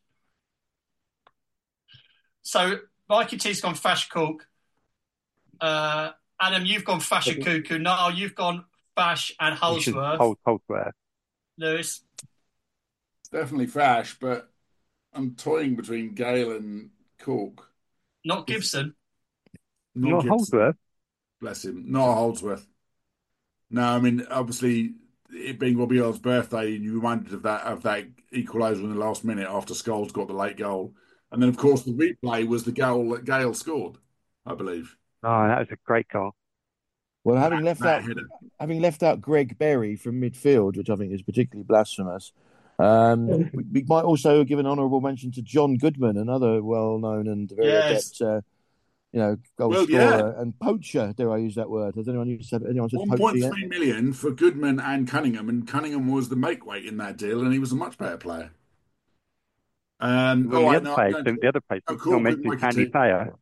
So, Mikey T's gone Fash Cork. Uh, Adam, you've gone Fash and Cuckoo. Niall, you've gone Fash and Holdsworth. Hold, Holdsworth. Lewis. It's definitely Fash, but I'm toying between Gale and Cork. Not Gibson. Not Not Gibson. Holdsworth. Bless him. Not Holdsworth. No, I mean, obviously, it being Robbie Earl's birthday, and you reminded of that of that equaliser in the last minute after Scholes got the late goal. And then, of course, the replay was the goal that Gale scored, I believe. Oh, that was a great goal. Well, having That- left that out header. having left out Greg Berry from midfield, which I think is particularly blasphemous, um, we, we might also give an honourable mention to John Goodman, another well-known and very Yes. adept, uh, you know, goal Well, scorer and poacher. Dare I use that word? Has anyone used anyone said one poacher point yet? three million for Goodman and Cunningham, and Cunningham was the make weight in that deal, and he was a much better player. Um, Well, all the right, other no, players, no, the, the other players, Oh, not Cork and mentioned Mikey Andy T. Thayer.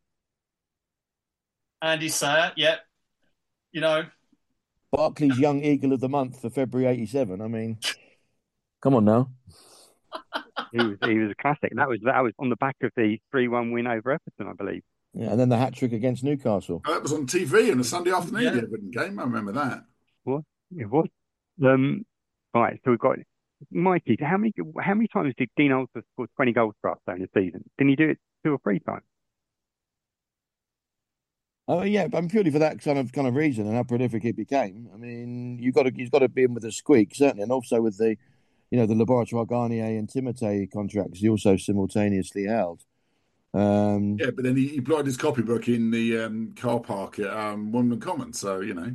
Andy Sayer. Yep. You know, Barclays Young Eagle of the Month for February eighty-seven. I mean, come on now. He was he was a classic. That was that was on the back of the three one win over Everton, I believe. Yeah, and then the hat trick against Newcastle. that was on T V on a Sunday afternoon, Yeah. the Everton game. I remember that. What? It was. Um, right, so we've got Mikey. How many how many times did Dean Holdsworth score twenty goals for us during the season? Didn't he do it two or three times? Oh yeah, but purely for that kind of kind of reason and how prolific it became. I mean, you got to you've got to be in with a squeak certainly, and also with the, you know, the Laboratoire Garnier and Timotei contracts he also simultaneously held. Um, Yeah, but then he, he plotted his copybook in the um, car park at um, Wonderman Common, so, you know.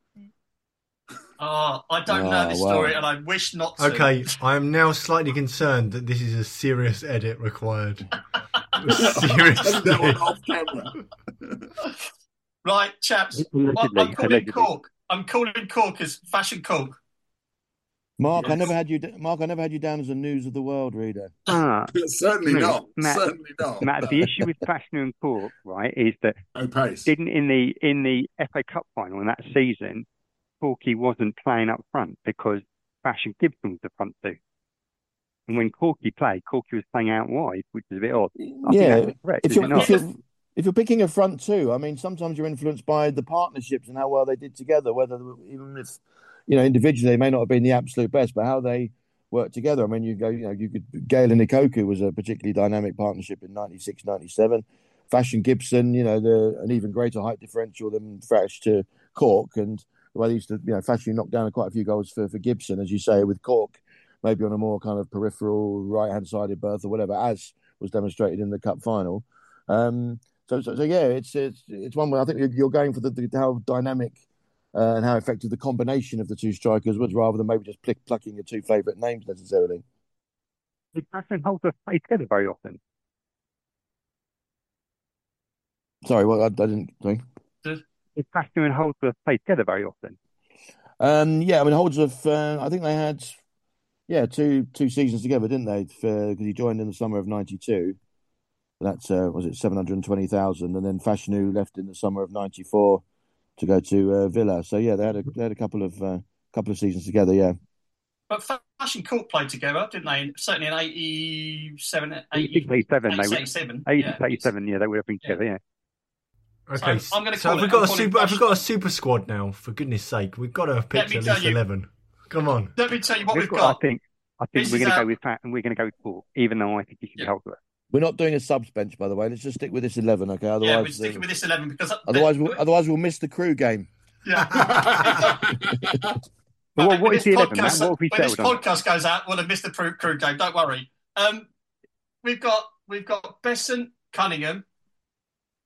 oh, I don't Oh, know this wow. story, and I wish not to. Okay, I am now slightly concerned that this is a serious edit required. That one Seriously. off camera. Right, chaps. Allegedly, I'm calling allegedly. Cork. I'm calling Cork as Fashion Cork. Mark, I Yes. never had you. Mark, I never had you down as a News of the World reader. Ah, Certainly No, not. Matt- Certainly not. Matt, the issue with Fashanu and Cork, right, is that No pace. didn't in the in the F A Cup final in that season, Corky wasn't playing up front because Fashion Gibson was the front two. And when Corky played, Corky was playing out wide, which is a bit odd. I Yeah, think that's correct, if is you're, it not? if you're if you're picking a front two, I mean, sometimes you're influenced by the partnerships and how well they did together. Whether even if, you know, individually they may not have been the absolute best, but how they work together. I mean, you go, you know, you could Gale and Ikoku was a particularly dynamic partnership in ninety-six, ninety-seven. Fashion Gibson, you know, the an even greater height differential than Fresh to Cork, and the way they used to, you know, Fashion knocked down quite a few goals for, for Gibson, as you say, with Cork, maybe on a more kind of peripheral right hand sided berth or whatever, as was demonstrated in the cup final. Um, so, so, so yeah, it's it's it's one where I think you're, you're going for the, the how dynamic. Uh, and how effective the combination of the two strikers was, rather than maybe just plick, plucking your two favourite names necessarily. Did Fashanu and Holdsworth play together very often? Sorry, well, I, I didn't. Sorry. Did Fashanu and Holdsworth play together very often? Um, yeah, I mean, Holdsworth. Uh, I think they had, yeah, two two seasons together, didn't they? Because he joined in the summer of ninety-two. That's uh, was it seven hundred twenty thousand, and then Fashanu left in the summer of ninety-four to go to uh, Villa. So yeah, they had a they had a couple of uh, couple of seasons together. Yeah. But Fash and Cork played together, didn't they? Certainly in eighty-seven, eighty-six, eighty-seven, they would. eighty-seven. eighty-six, yeah. eighty-seven, yeah, they would have been together, yeah. Okay, So, I'm gonna so call have we it- got I'm a calling super? Have we Fash- got a super squad now? For goodness' sake, we've got to have picked me at tell least you- eleven. Come on. Let me tell you what This we've is what got. I think, I think This we're is going to our- go with Fat and we're going to go with Cork, even though I think he should be Yeah. Holdsworth. We're not doing a subs bench, by the way. Let's just stick with this eleven, okay? Otherwise, Yeah, we're sticking uh, with this eleven because otherwise, we'll, otherwise we'll miss the crew game. yeah. But what, When what is this the eleven, Matt? podcast- What have we when this settled on? podcast goes out, we'll have missed the crew, crew game. Don't worry. Um, we've got we've got Besson, Cunningham,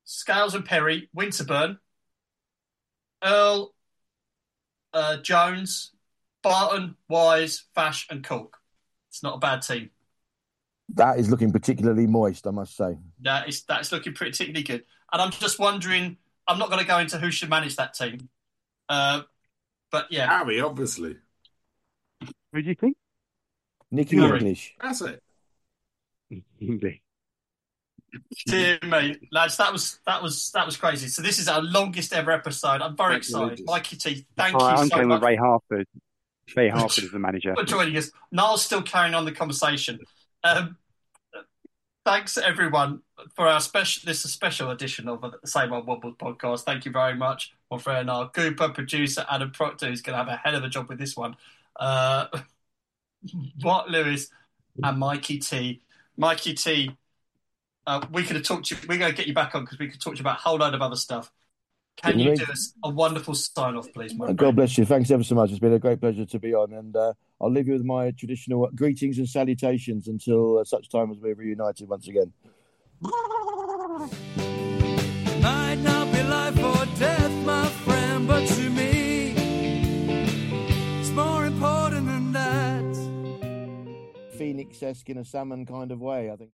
Scales and Perry, Winterburn, Earl, uh, Jones, Barton, Wise, Fash, and Cork. It's not a bad team. That is looking particularly moist, I must say. That is that's looking particularly good. And I'm just wondering, I'm not going to go into who should manage that team. Uh, but yeah. Harry, obviously. Who do you think? Nicky Harry. English. That's it. English. Dear me, lads, that was that was that was crazy. So this is our longest ever episode. I'm very excited. Mikey T, thank Oh, you I'm so going much with Ray Harford. Ray Harford is the manager. for joining us. Niall's still carrying on the conversation. Um, thanks everyone for our special. This is a special edition of the Same Old Wobbles podcast. Thank you very much, my friend Niall Cooper, producer Adam Proctor, who's going to have a hell of a job with this one. Uh, Mark Lewis and Mikey T. Mikey T. Uh, we could have talked to you. We're going to get you back on because we could talk to you about a whole load of other stuff. Can you do us a wonderful sign off, please, my God friend? bless you. Thanks ever so much. It's been a great pleasure to be on, and uh, I'll leave you with my traditional greetings and salutations until uh, such time as we're reunited once again. Might not be life or death, my friend, but to me, it's more important than that. Phoenix-esque in a salmon kind of way, I think.